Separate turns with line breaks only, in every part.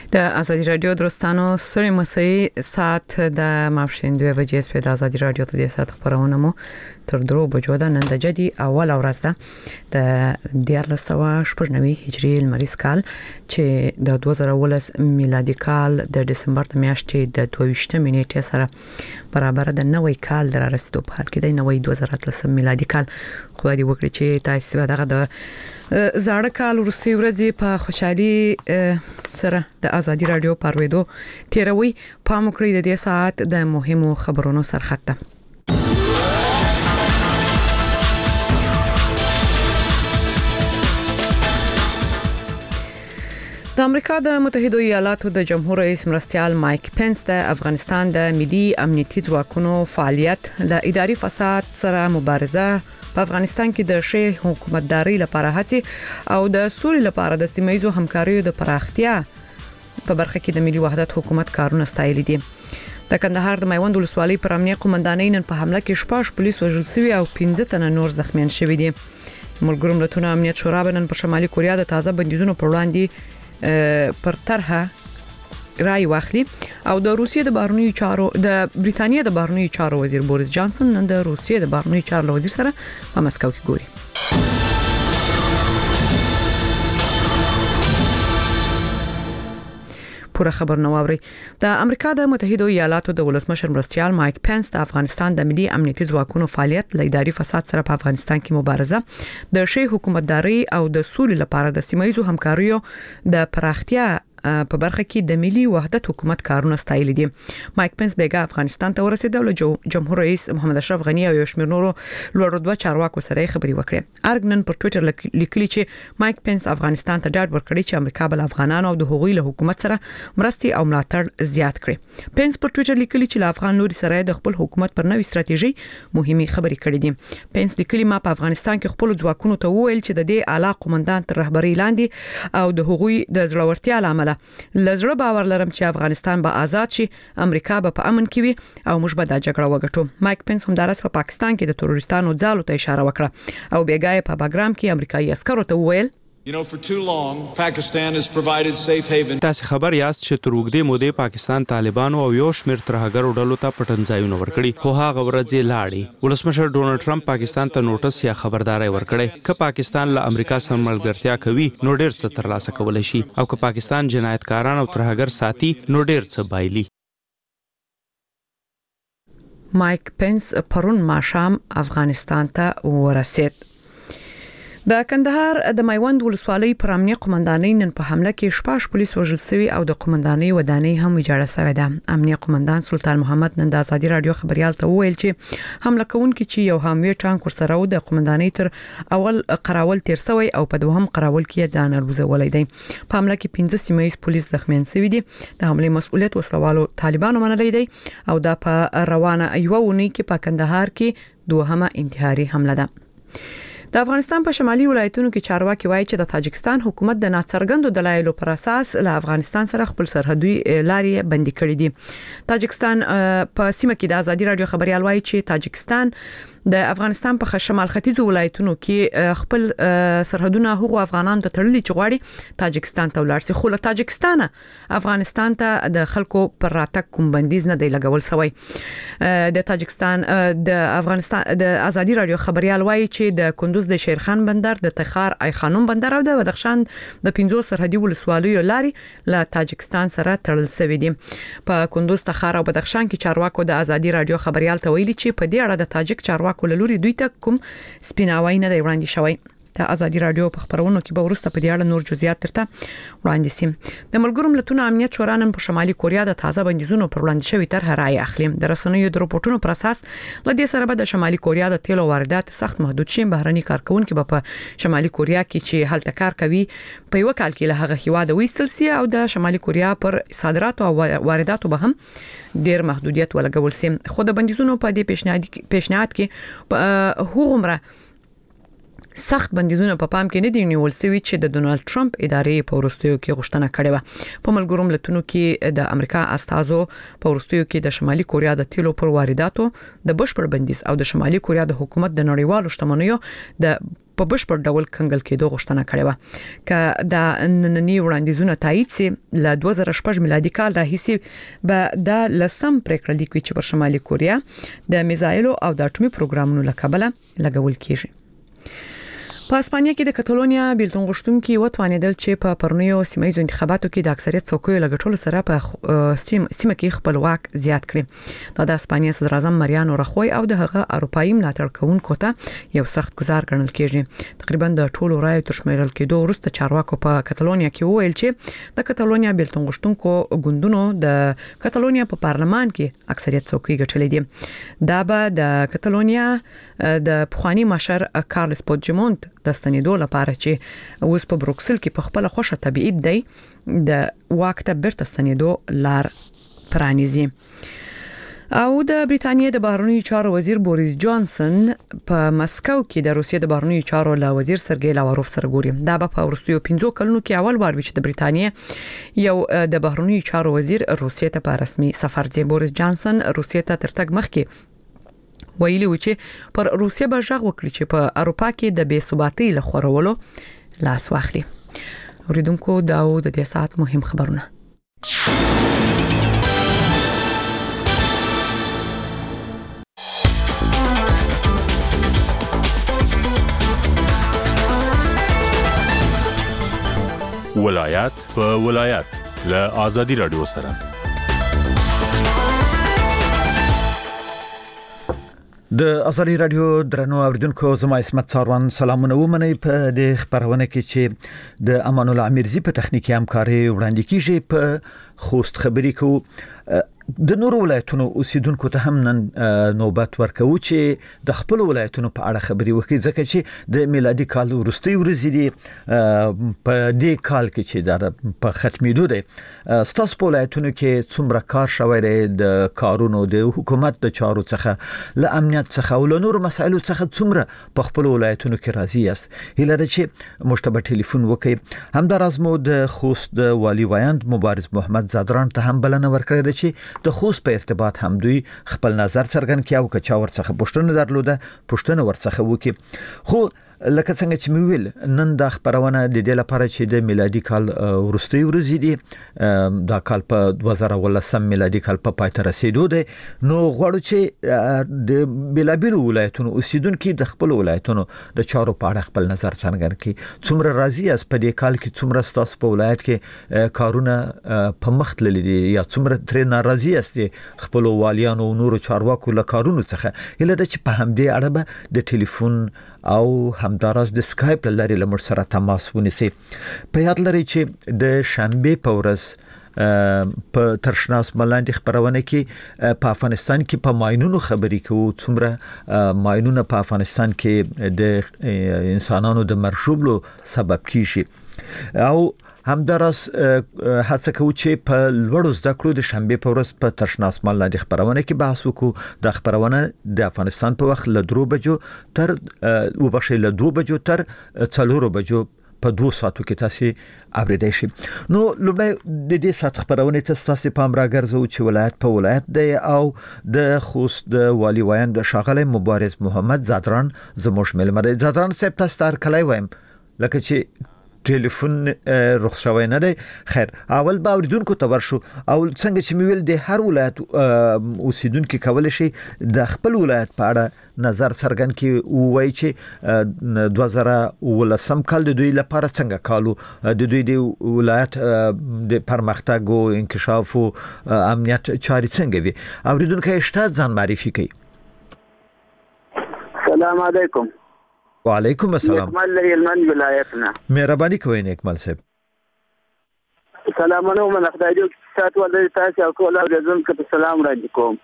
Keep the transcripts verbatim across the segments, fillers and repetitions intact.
د ازادي رادیو درستانو سره مسي ساعت د مافشین دوه بجې په د ازادي رادیو ته د ساعت خبرونه مو تر درو بجو د نن د جدي اول ورځ ده د دیار لسوا شپږنوي هجری المریز کال چې د دوه زره ولس میلادي کال د دسمبر د میاشتې د دوه ویشتمې نیټې سره برابر د نوې کال در رسیدو په حال کې د نوې دوه زره اتلسم میلادي کال خو دې وکړي چې تاسو دغه د زاړه کال ورستي ورځې په خوشحالي سره د ازادي رادیو پرويدو تیروي پام کړی د دې ساعت د مهمو خبرونو سرخطه د امریکا د متحده ایالاتو د جمهور رئیس مرستيال مایک پنس د افغانستان د ملي امنیتي ځواکونو فعالیت د اداري فساد سره مبارزه په افغانستان کې د شی حکومتداري لپاره هڅه او د سولې لپاره د سیمایي همکاریو د پراختیا په برخه کې د ملي وحدت حکومت کارونه ستایل دي. د کندهار د میوند ولسوالۍ پر امنیه قومندانۍ نن په حمله کې شپږ پولیس وژل شوي او پنځه تنه نور زخمیان شوي دي. ملګرو ملتونو امنیت شورا نن په شمالي کوریا د تازه بندیزونو پر وړاندې پر طرحه رای واخلي او د روسیې د بهرنیو چارو د بریتانیا د بهرنیو چارو وزیر بوریس جانسن نن د روسیې د بهرنیو چارو وزیر سره په مسکو کې ګوري. پوره خبر نو اوري. د امریکا د متحده ایالاتو د ولسمشر مرستيال مایک پنس د افغانستان د ملي امنیتي ځواکونو فعالیت له اداري فساد سره په افغانستان کې مبارزه د شی حکومتداري او د سولې لپاره د سیمایي همکاریو د پراختیا په برخه کې د ملي وحدت حکومت کارونه ستایل دي. مایک پنس بیګا افغانستان ته ورسېدل او جمهور رئیس محمد اشرف غنی او یو شمېر نورو لوړ رتبه چارواکو سره خبري وکړه. ارګنن پر ټوئیټر لیکلي چې مایک پنس افغانستان ته ډاډ ورکړي چې امریکا بل افغانانو او د حقوقي له حکومت سره مرستي او ملاتړ زیات کړي. پنس پر ټوئیټر لیکلي چې له افغان لوري سره د خپل حکومت پر نوې ستراتیژي مهمه خبري کړې دي. پنس لیکلي ما په افغانستان کې خپل ځواکونو ته وویل چې د دې اعلی قومندان تر رهبرۍ لاندې او د حقوقي د ځړورتیا لامل لزړه باور لرم چې افغانستان به آزاد شي، امریکا به په امن کې وي او موږ به دا جګړه وګټو. مایک پنس هم درس په پا پاکستان کې د تروریستانو ځالو ته اشاره وکړه او بیګای په باګرام کې امریکایي عسکرو ته وویل
You know, for too long, Pakistan has provided safe haven.
تاسو خبر یاست چې تر وګړي مودې پاکستان طالبانو او یو شمېر ترهګرو ډلو ته پټنځایونه ورکړي خو هغه ورځې لاړې. ولسمشر ډونالد ټرمپ پاکستان ته نوټس یا خبرداري ورکړي چې پاکستان له امریکا سره ملګرتیا کوي نو ډېر څه ترلاسه کولای شي او که پاکستان جنایتکاران او ترهګر ساتي نو ډېر څه بایلي.
مایک پنس پرون ماښام افغانستان ته ورسید. د کندهار د میوند ولسوالۍ پر امنیه قومندانۍ نن په حمله کې شپږ پولیس وژل شوي او د قومندانۍ ودانۍ هم ویجاړه شوې ده. امنیه قومندان سلطان محمد نن د ازادي رادیو خبريال ته وویل چې حمله کوونکي چې یو حاموي ټانک ورسره و د قومندانۍ تر اول قراول تیر شوی او په دوهم قراول کې ځان الوزولای دی. په حمله کې پنځه سیمایي پولیس زخمیان شوي دي. د حمله مسؤلیت وسلوالو طالبانو منلای دی او دا په روانه ایوه ونی کې په کندهار کې دوهمه انتحاري حمله ده. د افغانستان په شمالي ولایتونو کې چارواکي وایي چې د تاجکستان حکومت د ناڅرګندو دلایلو پر اساس له افغانستان سره خپل سرحدي لارې بندي کړې دي. تاجکستان په سیمه کې د ازادي رادیو خبريال وایي چې تاجکستان د افغانستان په شمال ختیځو ولایتونو کې خپل سرحدونه هغو افغانانو ته تړلي چې غواړي تاجکستان ته ولاړ شي. خو له تاجکستان افغانستان ته د خلکو پر راتګ کوم بندیز نه دی لګول شوی. د تاجکستان د افغانستان د ازادي رادیو خبريال وایي چې د کندوز د شیرخان بندر، د تخار ای خانم بندر او د بدخشان د پنځو سرحدي ولسوالیو لارې له تاجکستان سره تړل شوی دي. په کندوز، تخار او بدخشان کې چارواکو د ازادي رادیو خبريال ته ویلي چې په دې اړه د تاجک چارواکو کولوري دوی ته کوم سپیناوی نه دی وړاندې شوی. د ازادي رادیو په خبرونو کې به ورسته په دې اړه نور جزئیات ترته وړاندې سیم. د ملګرو ملتونو امنیت شورا نن په شمالي کوریا د تازه بندیزونو پر وړاندې شوی طرح رائے اخلي. د رسنیو د راپورټونو پر اساس لدې سره به د شمالي کوریا د تیلو واردات سخت محدود شي. بهرني کارکونکو به په شمالي کوریا کې چې هلته کار کوي په یو کال کې له هغه هیواده وېستل سي او د شمالي کوریا پر صادراتو او وارداتو به هم ډیر محدودیت ولګول سي. خو د بندیزونو په دې پیشنهاد پیشنهاد کې هغومره سخت بندیزونه په پام کې نه دي نیول شوی چې د ډونالد ټرمپ ادارې په ورستیو کې غوښتنه کړې و. په ملګرو ملتونو کې د امریکا استازو په ورستیو کې د شمالي کوریا د تیلو پر وارداتو د بشپړ بندیز او د شمالي کوریا د حکومت د نړیوالو شتمنیو د په بشپړ ډول کنګل کېدو غوښتنه کړې و ک دا نننی وړاندیزونه تایید سي ل دوه زره شپږ میلادي کال راهیسي به د لسم پریکړه لیکوي چې پر شمالي کوریا د میزایلو او د اټومي پروګرامونو لکبله لګول کیږي. په اسپانیا کې د کاتالونیا بیلتون غوښتونکي وتوانیدل چې په پرونیو سیمایي انتخاباتو کې د اکثریت څوکیو لګټلو سره په سیمه کې خپل واک زیات کړي. دا د اسپانیا صدر اعظم مریانو رخوی او د هغه اروپایي ملاتړ کوونکو ته یو سخت گزار ګڼل کېږي. تقریبا د ټولو رایو تر شمیرل کېدو وروسته چارواکو په کاتالونیا کې وویل چې د کاتالونیا بیلتون غوښتونکو ګوندونو د کاتالونیا په پارلمان کې اکثریت څوکۍ ګټلې دي. دا به د کاتالونیا د پخوانی مشر کارلس پوجمونت د ستنېدو لپاره چې اوس په بروکسل کې په خپل خوښه تبعید دی د واک ته بیرته ستنېدو لار پرانیزي. او د بریتانیا د بهرنیو چارو وزیر بوریس جانسن په مسکو کې د روسیې د بهرنیو چارو له وزیر سرګی لاوروف سره ګوري. دا په ورستیو پنځو کلونو کې اول وار وي چې د بریتانیا یو د بهرنیو چارو وزیر روسیې ته په رسمي سفر ځي. بوریس جانسن روسیې ته تر تګ مخکې ویلي و چې پر روسیه به ژغ وکړي چې په اروپا کې د بې ثباتۍ له خورولو لاس واخلي. اوریدونکو دا و د دې ساعت مهم خبرونه.
ولایت په ولایت له آزادي رادیو سره
د ازادي رادیو درنو اوریدونکو زما اسمت څاروان سلامونه ومنئ. په دې خبرونه کې چې د امان الله امیرزی په تخنیکی همکاري وړاندې کیږي په خوست خبري کو د نورو ولایتونو اوسیدونکو ته هم نن نوبت ورکو چې د خپل ولایتونو په اړه خبري وکړي ځکه چې د میلادي کال وروستي ورځې دي په دې کال کې چې د په ختمېدو دي. ستاسو په ولایتونو کې څومره کار شوی دی د کارونو د حکومت د چارو څخه له امنیت څخه او له نورو مسایلو څخه څومره په خپل ولایتونو کې راضي یاست؟ هیله ده چې مشتبه ټلیفون وکړي. همداراز مو د خوست د والی وایند مبارز محمد زادران ته هم بلنه ورکړې ده چې د خوست په ارتباط هم دوی خپل نظر څرګند کړي او که چا ورڅخه پوښتنه درلوده پوښتنه ورڅخه وکړي. خو لکه څنګه چې مې ویل نن د خبرونه د دې لپاره چې د میلادي کال وروستي ورځې دي دا کال په دوه زره ولسم میلادي کال په پای ته رسیدو دی نو غواړو چې د بلابل ولایتونو اوسیدونکو د خپل ولایتونو د چارو په اړه خپل نظر څرګند کړي. څومره راضي یاست په دې کال کې څومره ستاسو په ولایت کې کارونه په مخ تللي دي یا څومره ترې ناراضي یاست خپل والیانو او نورو چارواکو له کارونو څخه؟ هله د چې په همدې اړه به د ټلیفون او همداراز د سکایپ لري لمر سره تماس ونیسي. په یاد لري چې د شنبه په ورځ په ترشناس ملاندې خبرونه کې په افغانستان کې په ماینونو خبري کوو څومره ماینونه په افغانستان کې د انسانانو د مرشوبلو سبب کیږي او همداراز هڅه کوي چې په لوړو زده کړو د شنبه په ورځ په ترشناس ملاندې خبرونه کې بحث وکړو. د خبرونه د افغانستان په وخت له درو بجو تر وبښې له دوه بجو تر څلورو بجو په دوه ساعتو کې تاسو اوریدئ شي. نو لومړی د دې سات خبرونه ته تاسو پام راګرځو چې ولایت په ولایت دی او د خوست د والی وایند شاغله مبارز محمد زادران زموږ ملمر زادران صاحب تاسو تر کله وایم لکه چې ټلیفون رخصت شوی نه دی. خیر اول به اوریدونکو ته ورشو او څنګه چې مې ویل د هر ولایت اوسیدونکو کولای شي د خپل ولایت په اړه نظر څرګند کړي وایي چې دوه زره ولسم کال د دوی لپاره څنګه کالو د دوی د ولایت د پرمختګ او انکشاف او امنیت چاري څنګه وي. اوریدونکو شته ځان معرفي کوي.
السلام علیکم.
وعلیکم السلام.
نیکمل هلمند ولایتنا
مهرباني کوئ نیکمل صاحب.
سلامونه من خدای دې تاسو ولې تاسو او کول اورېدون کې سلام راځي کوم.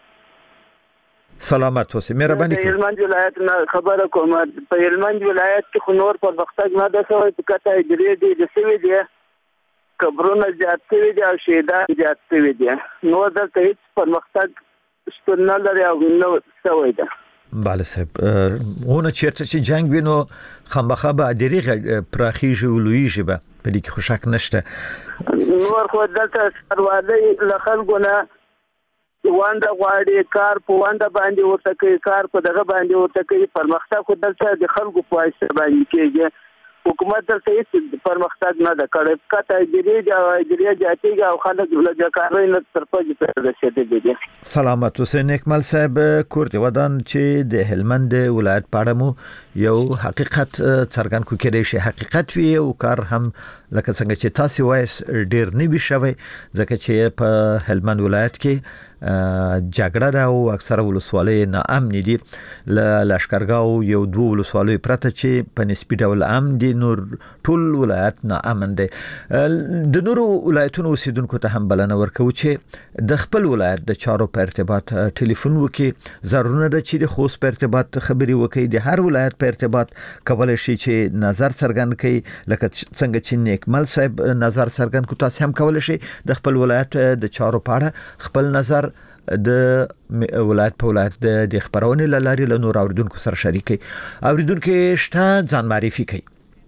سلامت اوسئ مهرباني کوئ.
هلمند ولایتنا خبره کوم په هلمند ولایت کې خو نور پرمختګ نه ده شوی په کته درې دي د سوي دي قبرونه زیات شوي دي او شهیدان زیات شوي دي نو دلته هیڅ پرمختګ شتون نه لري او نو شوی ده.
بله صاحب اونه چیرته چې جنگ وینو خامخا به ډېری پراخیږي او لویږي به په دې کې خو شک نشته.
نور خو دلته سروالۍ له خلکو نه وانده غواړي کار په وانده باندې ورته کوي کار په دغه باندې ورته کوي پرمختګ خو دلته د خلکو په واسطه باندې کېږي حکومت دلته هیڅ پرمختګ نه ده کړی کته اجرې د اجرې جاتیږي او خلک له کاري نه ترپج ته رسیدلي دي.
سلامت حسین اکمل صاحب کور دی ودان چې د هلمند ولایت پاړه مو یو حقیقت څرګند کو کېدای شي حقیقت وي او کار هم لکه څنګه چې تاسو وایس ډیر نه وي شوی ځکه چې په هلمند ولایت کې جګړه دا او اکثره ولسوالۍ نه امن دي ل لشکرګاو یو دوه ولسوالۍ پرته چې په نسبی ډول امن دي نور ټول ولایت نه امن دي د نورو ولایتونو اوسیدونکو ته هم بلنه ورکو چې د خپل ولایت د چارو په ارتباط ټلیفون وکي ضروري ده چې د خوست په ارتباط خبري وکي د هر ولایت په ارتباط کولای شي چې نظر څرګند کړي لکه څنګه چې نیکمل صاحب نظر څرګند کو تاسو هم کولای شي د خپل ولایت د چارو په اړه خپل نظر د ولایت په ولایت د خبرونه لاري له نور اوریدونکو سره شریکي اوریدونکو شته ځان معرفي کوي.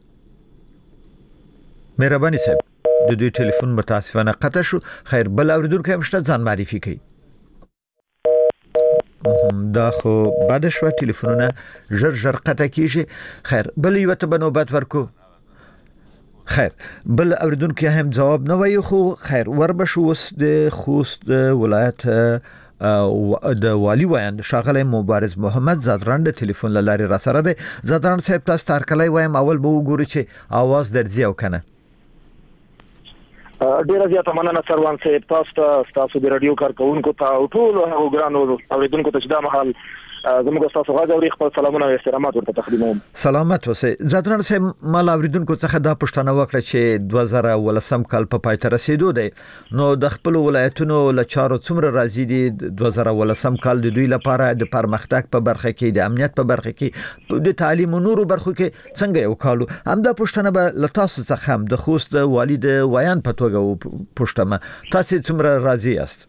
مهرباني صاحب د دوی ټلیفون متاسفانه قطع شو خیر بل اوریدونکو هم شته ځان معرفي کوي. دا خو بعد شو ټلیفونونه ژر ژر قطع کیږي خیر بل یو ته بنوبات ورکو خیر بل اوریدونکو هم جواب نه وایي خو خیر وربشو وس د خوست ولایت د والی وایند شاغله مبارز محمد زادران د ټلیفون لاري را سره ده. زادران صاحب تاسو تارکلای وایم اول به وګورئ چې आवाज درځي او کنه.
ډیره زیاته مننه سروان صاحب تاسو تاسو د رادیو کارکونکو ته ټول هغه ګرانو اوریدونکو ته چې دا محل زموږ تاسو غږ اوري خپل سلامونه او احترامات ورته تقدیموم.
سلامت اوسئ. زادران صاحب مال اوریدونکو څخه دا پوښتنه وکړه چې دوه زره ولسم کال په پای ته رسیدو دی نو د خپل ولایتونو له چارو څومره راځي دي دوه زره ولسم کال د دوی لپاره د پرمختګ په برخه کې د امنیت په برخه کې د تعلیم او نورو برخو کې څنګه یو کالو هم دا پوښتنه به له تاسو څخه هم د خوست والد وایان په توګه پوښتنه تاسو څومره راځي است؟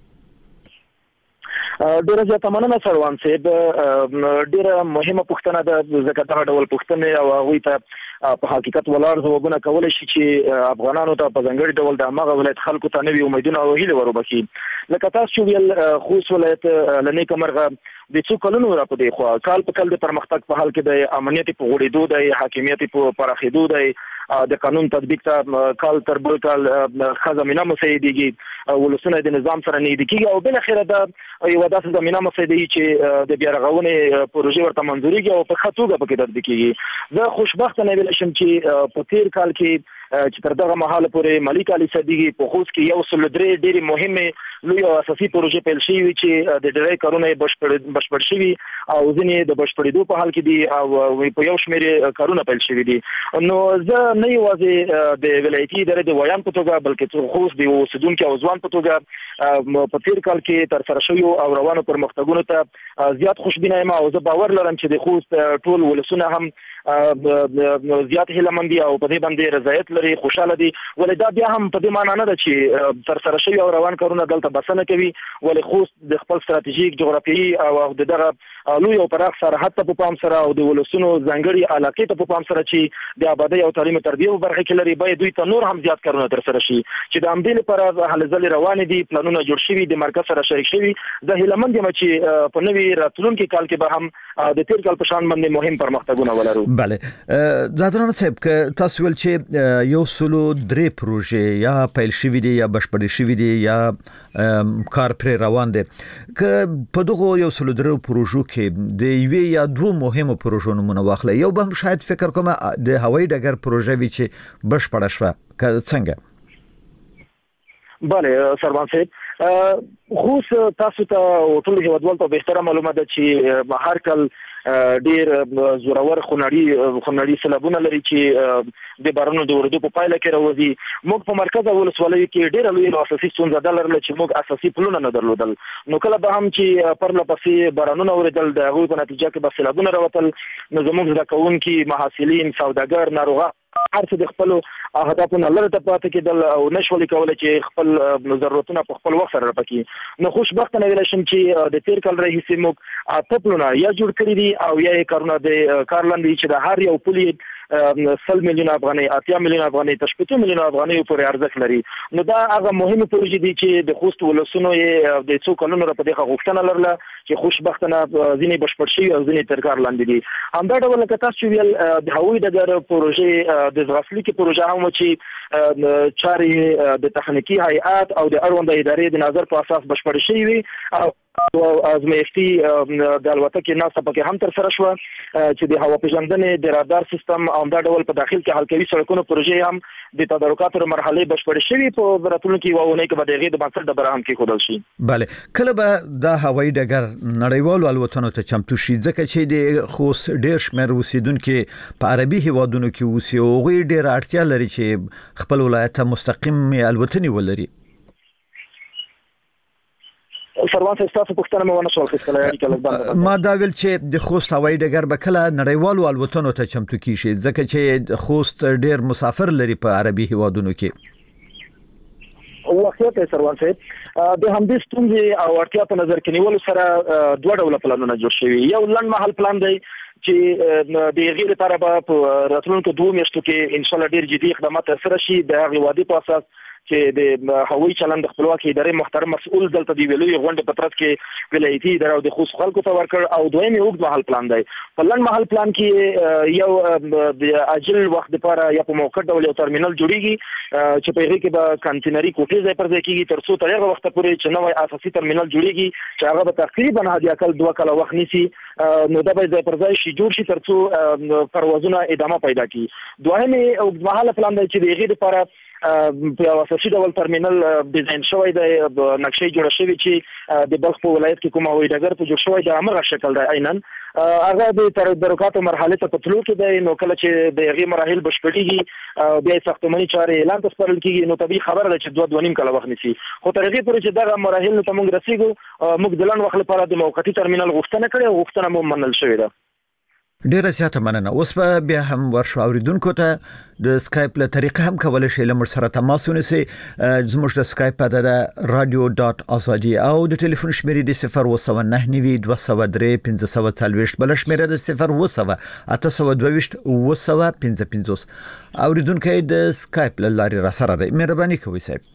ډیره زیاته مننه سروان صاحب ډیره مهمه پوښتنه ده ځکه دا ډول پوښتنه او هغه ته په حقیقت ولار ځوابونه کول شي چې افغانانو ته په ځنګړي ډول د هغه ولایت خلکو ته نوي امیدونه او هیله وربخي لکه تاسو ویل خوست ولایت لنی کمرغه د څو کلونو را پدې خو کال په کال د پرمختګ په حال کې د امنیت په غوړېدو د حاکمیت په پراخېدو د د قانون تطبیق ته کال تر بل کال خزمینه مسیديږي ولسونه د نظام سره نه دي کیږي او بل اخره د یو داسې زمينه مسیدي چې د بیارغونې پروژې ورته منځوريږي او په خطوګه پکې درد کیږي زه خوشبخت نه ویل شم چې په تیر کال کې چې تر دغه مهاله پورې ملک علي صدیقي په خوست کې یو سل درې ډېری مهمه لوی اساسي پروژې پیل شوې چې د ډېرې کارونه بشپړ بشپړ شوي او ځینې د بشپړېدو په حال کې دي او په یو شمېر کارونه پیل شوي دي نو زه نه یوازې د ولایتي ادارې د ویان په توګه بلکې خوست د اوسیدونکو او ځوان په توګه په تیر کال کې تر سره شوی او روانو پرمختګونو ته زیات خوشبینه یم او زه باور لرم چې د خوست ټول ولسونه هم زیات هیلمندي او په دې باندې رضایت لري خوشاله دي ولې دا بیا هم په دې معنی نه ده چې تر سره شوی او روان کارونه دلته بسنه کوي ولې خوست د خپل ستراتیژیک جغرافیایي او دغه لوی او پراخ سرحد ته په پام سره او د ولسونو ځنګړي علاقې ته په پام سره چې د آبادی او تعلیم تربیه په برخه کې لري باید دوی ته نور هم زیات کارونه تر سره شي چې د امدې لپاره هلې ځلې روان دي پلانونه جوړ شوي د مرکز سره شریک شوي د هیلمند یم چې په نوي راتلونکي کال کې به هم د تیر کال په شان باندې مهم پرمختګونه ولرو.
بله زادران صاحب که تاسو ول چې یو سلو درې پروژې یا پیل شوي دي یا بشپړې شوي دي یا کار پر روان دي که په دغه یو سلو درې پروژو کې د یوې یا دوه مهمو پروژو نمونه واخلئ یو به شاید فکر کوم د هوایي ډګر پروژه وی چې بشپړه شوه که څنګه؟
بله سروان صاحب خوست تاسو ته ټول هیوادوال ته به احترام معلومه ده چې هر کال ډیر زورور خنړی خنړی سلبونه لري چې د بارونو د وردو په پایله کې راوځي موږ په مرکز ولسوالۍ کې ډیر لوی اساسي ستونزه ده لرله چې موږ اساسي پلونه نه درلودل نو کله به هم چې پر لپسې بارانونه اوریدل د هغوی په نتیجه کې به سلبونه راوتل نو زموږ زده کوونکي محصلین سوداګر ناروغه هر څه د خپل اهدافونو لپاره پاتې کېدل او نشولې کولای چې خپل ضرورتونه په خپل وخت سره پکې نو خوشبخت نه ویل شم چې د تیر کال راهیسې موږ خپلونه یا جوړ کړی دي او یا کارونه د کارلاندې چې د هر یو پولي سل میلیون افغاني اتیا میلیون افغاني تشپته میلیون افغاني پورې ارزښت لري. نو دا هغه مهمه پروژې دي چې د خوست ولسونو یې د څو کلونو په دغه غوښتنه لرله چې خوشبختانه ځینې بشپړ شي او ځینې تر کار لاندې دي. همدا ډول که تاسو ویل د هوایي ډګر پروژې د ځغاسلي کې پروژه هم چې چارې د تخنیکی هیئات او د اړونده ادارې د نظر په اساس بشپړ شي وي او ازمایښتي د الوتکې ناسه پکې هم تر سره شو چې د هوا پیژندنې د رادار سیستم او د ډول په داخل کې حل کوي سړکونو پروژې هم د تدارکاتو پر مرحله بشپړ شوي په راتلونکي وونه کې به دغه د بنسټ د برهم کې خودل شي.
bale کله به د هوایي ډګر نړیوالو الوتنو ته چمتو شي ځکه چې د خوست ډیر شمیر اوسیدونکو په عربي هیوادونو کې اوسي او غوي ډیر اړتیا لري چې خپل ولایت ته مستقیم الوتنې ولري.
سروان تاسو پوښتنه مې ونه شو خپل اړیکه کله باندې
ما دا ویل چې د خوست هوایي ډګر به کله نړیوالو الوتنو ته چمتو کیږي ځکه چې خوست ډیر مسافر لري په عربي هیوادونو کې.
واقعیت سروان صاحب د همدې ستونزې او اړتیا په نظر کې نیول سره دوه ډول پلانونه جوړ شوي. یو لنډ مهال پلان دی چې د غیر لپاره په راتلونکو دوه میاشتو کې ان شاء الله ډیر جدي اقدامات سره شي د هغه وادي په اساس چې د هوایي چلند خپلواکي ادارې محترم مسؤل دلته دی ویلو یو غونډه په ترڅ کې ولایتي اداره او د خوست خلکو ته ورکړ او دویم یو محل پلان دی. په لنډ محل پلان کې یو د اجل وخت لپاره یا په موقت ډول یو ترمینل جوړیږي چې په هغه کې به کانټینري کوټې ځای پر ځای کیږي تر څو تر هغه وخت پورې چې نوې اساسي ترمینل جوړیږي چې هغه به تقریبا هدي اکل دوه کال وخت نیسي نو دا به ځای پر ځای شي جوړ شي تر څو پروازونه ادامه پیدا کړي. دویم یو محل پلان دی چې د هغه لپاره په اساسي ډول ترمینل ډیزاین شوی دی نقشې جوړه شوې چې د بلخ په ولایت کې کوم هوایي ډګر په جوړ شوی دی امر شکل دی عیناً هغه د تدارکاتو مرحله ته پتلو کې دی. نو کله چې د هغه مراحل بشپړېږي بیا ساختماني چارې اعلان تسپارل کیږي نو طبيعي خبره ده چې دوه دوه نیم کاله وخت نیسي. خو تر هغه پورې چې دغه مراحل ته موږ رسیدو موږ د لن وخت لپاره د موقتی ترمینل غوښتنه کړې او غوښتنه مو منل شوې ده.
ډیره زیاته مننه. اوس به بیا هم ورشو اوریدونکو ته د سکایپ له طریقې هم کولای شئ له موږ سره تماس ونیسئ. زموږ د سکایپ اداره رادیو ډاټ ازادي او د ټلیفون شمیرې د صفر و سو نه نوي دوه سو درې پنځه سو څلوېښت بل شمیره د صفر و سو اته سو دوه و سو پنځه پنځوس. اوریدونکو د سکایپ له لارې را سره دی. مهرباني کوئ صاحب.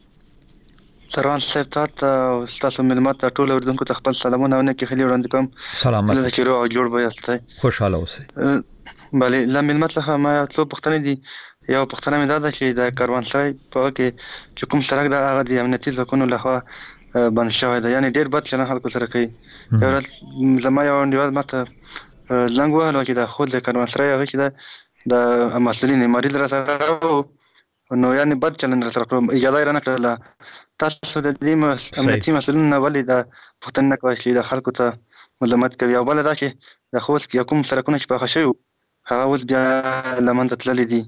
سروان صاحب تاسو تاسو ملمت ټول اوریدونکو ته خپل سلامونه او نیکی خلی وړاندې کوم.
سلامات
له چیرې او جوړ به یاستئ.
خوشاله اوسئ.
بله لا ملمت له ما څو پښتنې دي. یو پښتنه مې دا ده چې د کاروانسرای په کې چې کوم سړک د هغه د امنیتي ځواکونو لخوا بند شوی دی یعنی ډیر بد چلند خلکو سره کوي. یو ورځ زما یو انډیوال ماته زنګ وهلو چې د خود د کاروانسرای هغه چې د مسؤلین مریض را سره نو یعنی بد چلند را سره کړو اجازه یې نه کړله. تاسو د دې امنیتي مسؤلین ولې د پښتنه نه کوي چې د خلکو ته ملامت کوي او بل دا چې د خوست کې کوم سرکونه چې په خښیو هغه اوس بیا لمنځه تللي دي.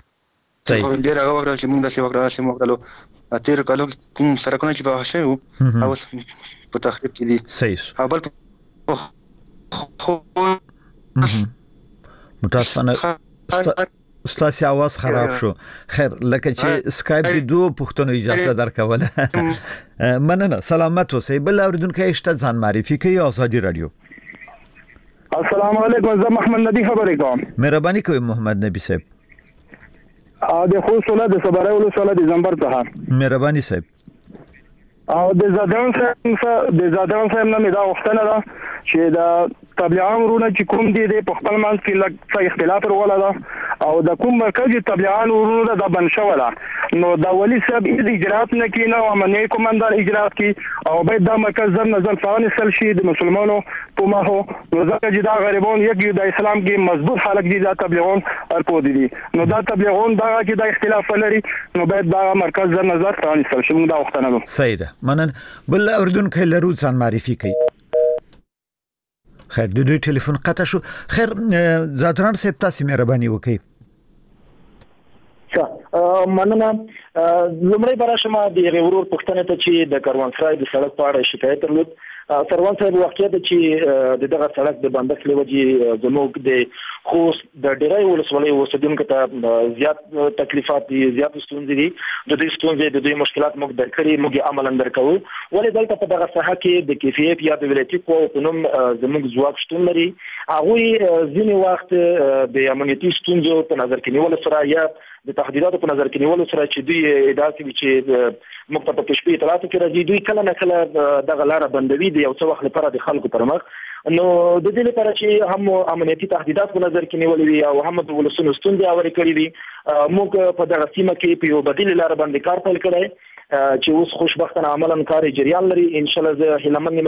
صحیح ډیر هغه وکړل چې موږ داسې وکړل چې موږ کلو تیر کلو کوم سرکونه چې په خښیو اوس په تخریب کې دي.
صحیح
او بل
متاسفانه ستاسو आवाज خراب شو. خیر لکه چې سکایپ کې دوه پښتنو اجازه درکوله. مننه سلامت اوسئ. بل اوریدونکو اشته ځان معرفي کوي ازادي رادیو.
السلام علیکم زه محمد نبی خبرې کوم.
مهرباني کوئ محمد نبی صاحب.
ا د خوست ولایت د صبره ولسوالۍ د زنبر څخه.
مهرباني صاحب.
او د زادان صاحب د زادان صاحب نه دا وختنه ده چې د تبلیغان ورونه چې کوم دي د خپل منځ کې لږ اختلاف وروله ده او د کوم مرکزي تبلیغان ورونه د بنشوله نو د ولی صاحب د اجرات نه کینه او امنیت کومندان اجرات کی او باید د مرکز زر نظر فعال سل شي د مسلمانانو په ماهو نو ځکه چې دا غریبون یک د اسلام کې مضبوط خلک دي د تبلیغون ارپو دي نو دا تبلیغون دا چې د اختلاف لري نو باید دا مرکز زر نظر فعال سل شي موږ دا وختنه
صحیح ده. منن بل اردن کې لرو ځان معرفي کوي. خیر د دوی ټلیفون قطع شو. خیر زادران صاحب تاسو مهرباني وکړئ.
ښه مننه. لومړی براشمه د غوړور پښتنه ته چې د کاروانسرای د سړک په اړه شکایت درلود سروان صاحب واقعیت چې دغه سړک د بندښت لوجې زموږ د خوست د ډیرای ولسوالۍ اوسیدونکو ته زیات تکلیفات دي، زیات ستونزې دي. د دې ستونزې د دې مشکلات موږ درکړي، موږ عملاً درکوو. ولې دلته په دغه ساحه کې د کیفیت یا د ولایتي قواو په نوم زموږ ځواک شتون لري. هغوی ځینې وخت د امنیتي ستونزو په نظر کې نیولو سره یا د تهدیداتو په نظر کې نیولو سره چې دوی ادعا کوي چې موږ ته په شپې اطلاعات کې راځي، دوی کله نه کله دغه لاره بندوي د یو څه وخت لپاره د خلکو پر مخ. نو د دې لپاره چې هم امنیتي تهدیدات په نظر کې نیولې وي او هم د ولسونو ستونزې اوري کړې وي، موږ په دغه سیمه کې په یو بدیل لاره باندې کار پیل کړی چې اوس خوشبختانه عملاً کار جریان لري. ان شاء الله زه هیله مند یم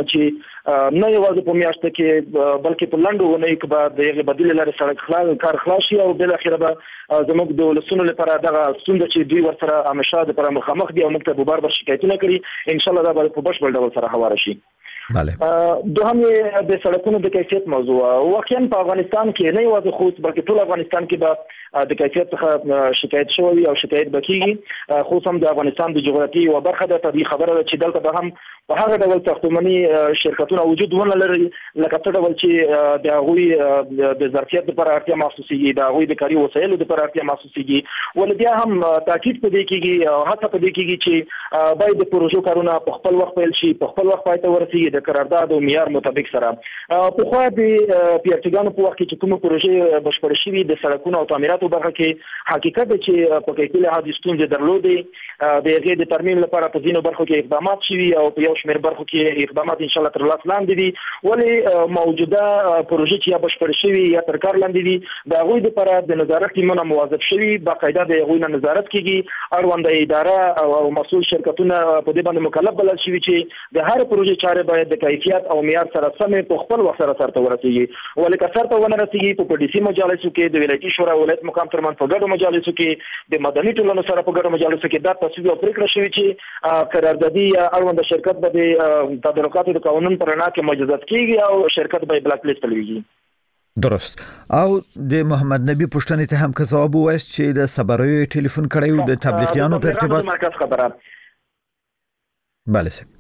چې نه یوازې په میاشت کې بلکې په لنډو ونې کې به د هغې بدیل لارې سړک خلاص کار خلاص شي او بالاخره به زموږ د ولسونو لپاره دغه ستونزه چې دوی ورسره همیشه دپاره مخامخ دي او موږ ته بار بار شکایتونه کړي، ان شاء الله دا به په بشپړ ډول سره هواره شي.
بله.
دوهم د سړکونو د کیفیت موضوع واقعا په افغانستان کې نه یوازې خوست بلکې ټول افغانستان کې به د کیفیت څخه شکایت شوی او شکایت به کیږي. خو هم د افغانستان د جغرافیې یوه برخه ده. طبیعي خبره ده چې دلته به هم په هغه ډول ساختماني شرکتونه وجود ونه لري لکه څه ډول چې د هغوی د ظرفیت لپاره اړتیا محسوسېږي، د هغوی د کاري وسایلو لپاره اړتیا محسوسېږي. ولې بیا هم تاکید په دې کېږي او هڅه په دې کېږي چې باید د پروژو کارونه په خپل وخت پیل شي، په خپل وخت پای ته ورسېږي د قرارداد او معیار مطابق سره. پخوا د پیارچګانو په وخت کې چې کومه پروژې بشپړې شوي د سړکونو او تعمیراتو برخه کې حقیقت دی چې په کیفي لحاظ ستونزې درلودې. د هغې د ترمیم لپاره په ځینو برخو کې اقدامات شوي او په یو شمېر برخو کې اقدامات انشاءالله تر لاس لاندې دي. ولې موجوده پروژې چې یا بشپړې شوي یا تر کار لاندې دي د هغوی لپاره د نظارت ټیمونه موظف شوي، باقاعده د هغوی نه نظارت کېږي. اړونده اداره او مسؤل شرکتونه په دې باندې مکلف بلل شوي چې د هر پروژې چارې باید د کیفیت او معیار سره سمې په خپل وخت سره سرته ورسېږي. ولې که سرته ونه رسېږي په پي ډي سي مجالسو کې د ولایتي شورا ولایت مقام ترمنځ په ګډو مجالسو کې د مدني ټولنو سره په ګډو مجالسو کې دا تصویب او پرېکړه شوې چې قراردادي یا اړونده شرکت به د تدارکاتو د قانون په رڼا کې مجازات کېږي او شرکت به بلاک لیست لويږي.
درست. او د محمد نبی پښتنې ته هم که ځواب وایست چې د صبري ټلیفون کړیو د تبلیغیانو په ارتباط
مرکز خبره.
بله سه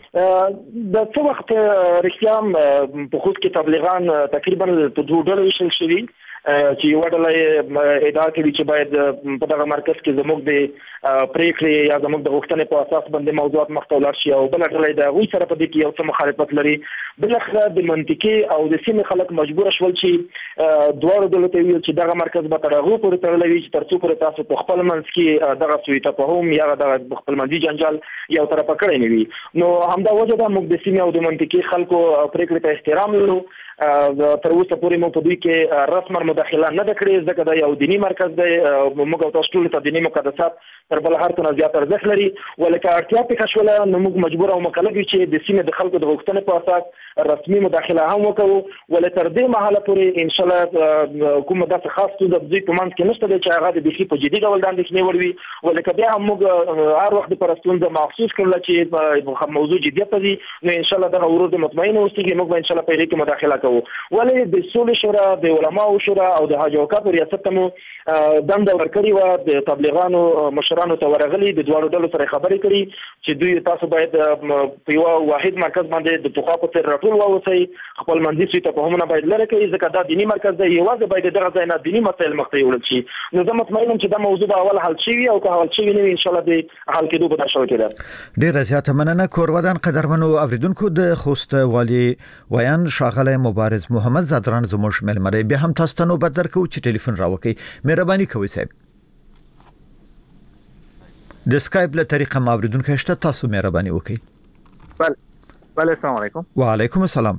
د څه وخت رښتیا په خوست کې تبلیغان تقریبا په دوه ډلو ویشل شوي چې یو ډله ادعا کوي چې باید په دغه مرکز کې زموږ د پریکړې یا زموږ د غوښتنې په اساس باندې موضوعات مخ ته ولاړ شي او بله ډله د هغوی سره په دې کې یو څه مخالفت لري. بالاخره د منطقي او د سیمې خلک مجبوره شول چې دواړو ډلو ته ویل چې دغه مرکز به تر هغو پورې تړلی وي چې تر څو پورې تاسو په خپل منځ کې دغه سوء تفاهم یا دغه خپلمنځي جنجال یو طرفه کړی نه وي. نو همدا وجه ده موږ د سیمې او د منطقي خلکو پریکړې ته احترام لرو. تر اوسه پورې موږ په دوی کې رسما مداخله نه ده کړې ځکه دا یو دیني مرکز دی. موږ او تاسو ټول ته دیني مقدسات تر بل هر څه نه زیات ارزښت لري. ولکه اړتیا پېښه شوله نو موږ مجبور او مکلف یو چې د سیمې د خلکو د غوښتنې په اساس رسمي مداخله هم وکړو. ولې تر دې مهاله پورې ان شاء الله کومه داسې خاص ستونزه د دوی په منځ کې نشته دی چې هغه د بیخي په جدي ډول د اندېښنې وړ وي. ولکه بیا هم موږ هر وخت دپاره ستونزه محسوس کړله چې موضوع جدیت ته ځي نو ان شاء الله دغه ورور د مطمئن اوسېږي موږ به ان شاء الله په هغې کې مداخله کوو. ولې د سولې شورا د علماو شورا او د حاج اوقافو ریاست ته مو دنده ورکړې وه د تبلیغانو مشرانو ته ورغلي د دواړو ډلو سره خبرې کړي چې دوی تاسو باید په یوه واحد مرکز باندې د پخوا په څېر راټول واوسئ، خپل منځي سوء تفاهمونه باید لرې کړئ ځکه دا دیني مرکز دی، یوازې باید دغه ځای نه دیني مسایل مخ ته یوړل شي. نو زه مطمئن یم چې دا موضوع به اول حل شوي او که حل شوي نه وي انشاءالله د حل کېدو په تشو کې ده.
ډېره زیاته مننه. کورودان قدرمنو اوریدونکو د خوست والي ویان ښاغلی مبارز محمد زادران زموږ ملمری بیا هم تاسو ته نوبت درکو چې ټلیفون راوکړئ. مهرباني کوئ صاحب. د سکایپ له طریقه ما اوریدونکو شته، تاسو مهرباني وکړئ.
بله بله السلام علیکم.
وعلیکم السلام.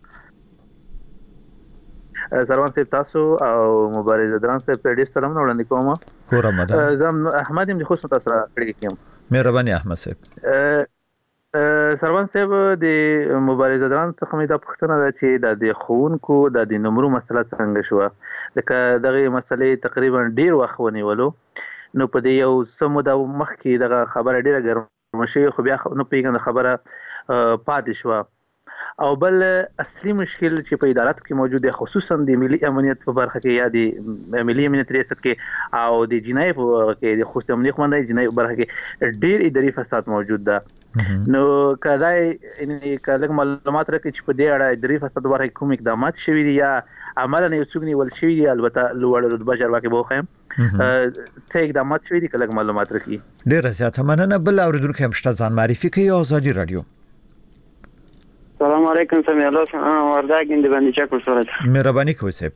سروان صاحب تاسو او مبارز زادران صاحب ته ډېر سلامونه وړاندې کوم.
کور آمدن.
زه احمد یم د خوست تاسو سره اړیکه کوم.
مهرباني احمد صاحب.
سروان صاحب د مبارز زادران څخه مې دا پوښتنه ده چې د د ښوونکو د د نمرو مسله څنګه شوه؟ لکه دغه مسلې تقریبا ډېر وخت ونیولو نو په دې یو څه موده مخکې دغه خبره ډېره ګرمه شوې خو بیا نه پوهېږم د خبره پاتې شوه. او بل اصلي مشکل چې په اداراتو کې موجود دی خصوصا د ملي امنیت په برخه کې یا د ملي امنیت ریاست کې او د جنایي په کې د خوست امنیت قومندان جنایي په برخه کې ډېر اداري فساد موجود ده. نو کله ان کله معلومات راکړي چې په دې اړه درې فیصد ورای کوم اقدامات شوي دي یا عملاً یو څوک نیول شوي دي البته لوړ رتبه چارواکي به وخایم څه اقدامات شوي دي کله معلومات راکړي.
ډیره زیاته مننه. بل اوریدونکو هم شته ځان معرفي کوي. آزادي رادیو.
سلام علیکم سمي الله ورداګین د باندې چا کوسره
مهرباني کوئ صاحب.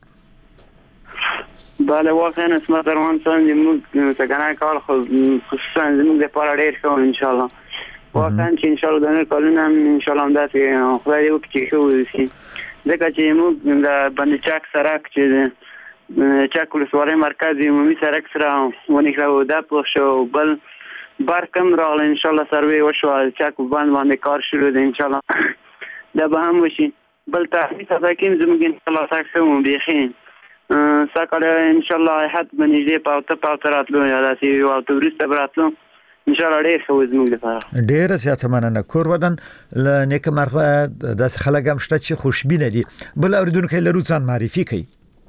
بله واقعا اسمت روان سم موږ څنګه کار خو خصوصا زموږ لپاره ډیر ښه ان شاء الله. واقعا چې ان شاء الله د نن کلونه ان شاء الله هم داسې خدای دې وکړي چې ښه وشي. ځکه چې موږ د باندې چاک سرک چې چاک ولسوالۍ مرکز عمومي سرک سره ونښلو دا پوه شو. بل برکم راغله ان شاء الله سروې وشو چاک باندې باندې کار شروع دی ان شاء الله دا به هم وشي. بل تحقیق تاکیم زموږ ان شاء الله تاکسو بيخين ساکره ان شاء الله حد بنجې پاوته پاوته راتلو یا داسې او تورست براتلو ان شاء الله ډېر ښه زموږ لپاره.
ډېر زیاته مننه. کور ودان ل نیک مرغه د خلک هم شته چې خوشبینه دي. بل اوریدونکو لرو ځان معرفي کوي.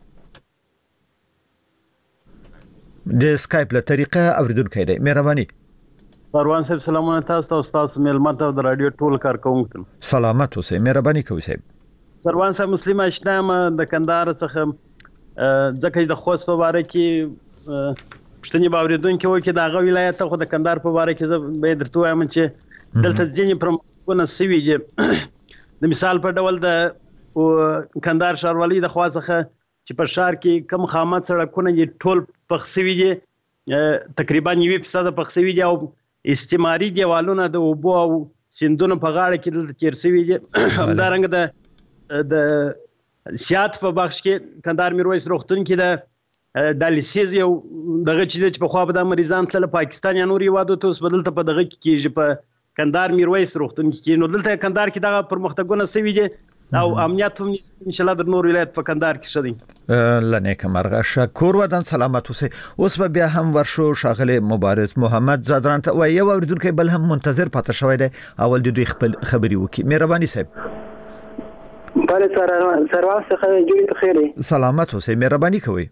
د سکایپ له طریقه اوریدونکو دی. مهرباني.
سروان صاحب سلامونه تاسو ته استاد ملمت او د رادیو ټول کارکونکو
سلامت اوسئ. مهرباني کوئ صاحب.
سروان صاحب مسلمان اشنام د کندهار څخه ځکه د خوست په باره کې پښتني باوریدونکو کې د هغه ولایت خو د کندهار په باره کې به درته وایم چې دلته ځینې پرمختګونه سوي دي. د مثال په ډول د کندهار ښاروالۍ د خوا څخه چې په ښار کې کم خامات سړکونه یې ټول پخ سوي دي تقریبا یو فیصد پخ سوي دي او استعماري دیوالونه د اوبو او سیندونو په غاړه کې دلته تیر سوي دي. همدارنګه د د سیات په بخش کې کندهار میرویس روغتون کې د ډالیسیز یو دغه چې په خوا به د مریضان تل پاکستان یا نور هیوادو ته اوس بدلته په دغه کې کېږي په کندهار میرویس روغتون کې. نو دلته کندهار کې دغه پرمختګونه سوي دي او امنیت هم ان شاء الله د نور ولایت په کندهار کې شدي.
لنیک مرغه شکر ودان سلامت اوسئ. اوس به بیا هم ورشو شاغله مبارز محمد زادران ته وایي یو اوریدونکو بل هم منتظر پاتې شوی دی. اول د دوی خپل خبري وکي. مهرباني صاحب.
بله سروان څخه جوړ بخیر.
سلامت اوسئ. مهرباني کوئ.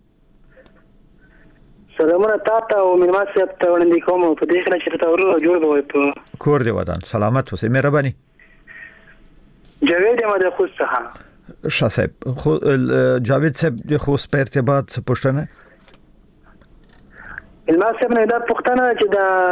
سلامونه تاسو او ملمات صاحب ته وړاندې کوم په دې کې چې تاسو ورو جوړ بوي په
کور دی ودان. سلامت اوسئ. مهرباني.
جاوید احمد خوست څخه.
شاه صاحب خو جاوید صاحب د خوست په ارتباط څه پوښتنه؟
ملمات صاحب نه دا پوښتنه چې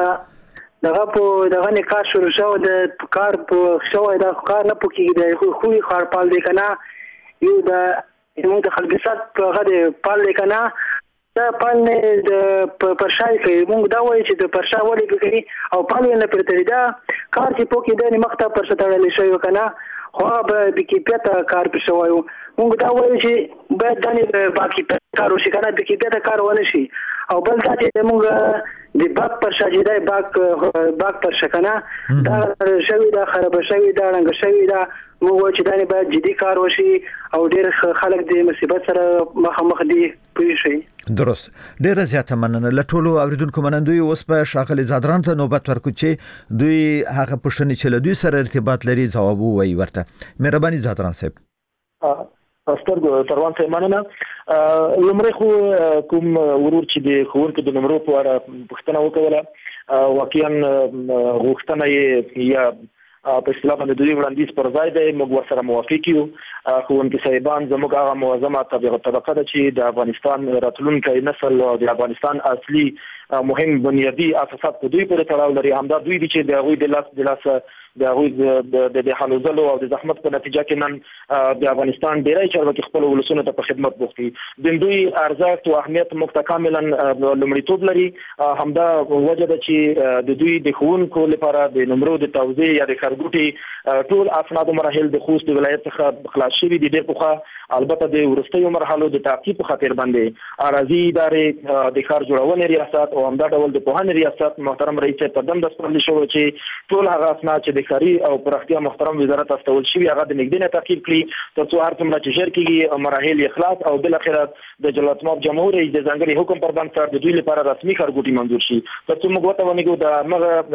دا دغه په دغه نه کار شروع شو د کار په شو دا کار نه پکې دی خو خو خار پال دی کنه یو دا موږ د خلګسات په غده پال دی کنه دا پال نه د پرشای کې موږ دا وایي چې د پرشا ولې بګري او پال نه پرته دا کار چې پکې د مخته پرشتړل شوی کنه خو به د کیفیت کار په شوایو موږ دا وایو چې باید د باقي کار وشي کنه د کیفیت کار ونه شي او بل دا چې موږ د باک پر شاجیدای باک باک پر شکنه دا شوی دا خراب شوی دا رنګ شوی دا موږ چې دا باید جدي کار وشي او ډیر خلک د مصیبت سره مخامخ دي پوه شي.
درست. ډیره زیاته مننه. له ټولو اوریدونکو منندوی اوس په شاغلي زادران ته نوبت ورکو چې دوی هغه پوښتنې چې له دوی سره ارتباط لري ځواب وایي ورته. مهرباني زادران صاحب.
استر سروان ته مننه. لمړی خو کوم ورور چې د خوونکو د نمبر په اړه پوښتنه وکوله واقعا غوښتنه یې یا په اصطلاح باندې دوی وړاندیز پر ځای دی موږ ورسره موافق یو. خوونکي صاحبان زموږ هغه موظمه طبقه ده چې د افغانستان راتلونکي نسل او د افغانستان اصلي مهم بنیادی اساسات په دوی پورې تړاو لري. همدا دوی دي چې د هغوی د لاس د لاس د هغوی د حلو ځلو او د زحمت په نتیجه کې نن د افغانستان ډیری چارواکي خپل ولسونو ته په خدمت بوخت دي. د دوی ارزښت او اهمیت موږ ته کاملا لومړیتوب لري. همدا وجه ده چې د دوی د ښوونکو لپاره د نمرو د توزیع یا د ښارګوټي ټول اسناد مراحل د خوست ولایت څخه خلاص شوي دي. ډېر پخوا البته د وروستیو مرحلو د تعقیب په خاطر باندې اراضي ادارې د ښار جوړونې ریاست او همدا ډول د پوهنې ریاست محترم رئیس په دنده سپارل شوی چې ټول هغه اسناد چې د ښاري او پراختیا محترم وزارت استول شوي هغه د نږدې نه تعقیب کړي تر څو هر څومره چې ژر کېږي مراحل اخلاص او بالاخره د جلالتمآب جمهور رئیس د ځانګړي حکم پر بنسټ د دوی لپاره رسمي ښارګوټي منظور شي تر څو موږ وته ونیګو د هغه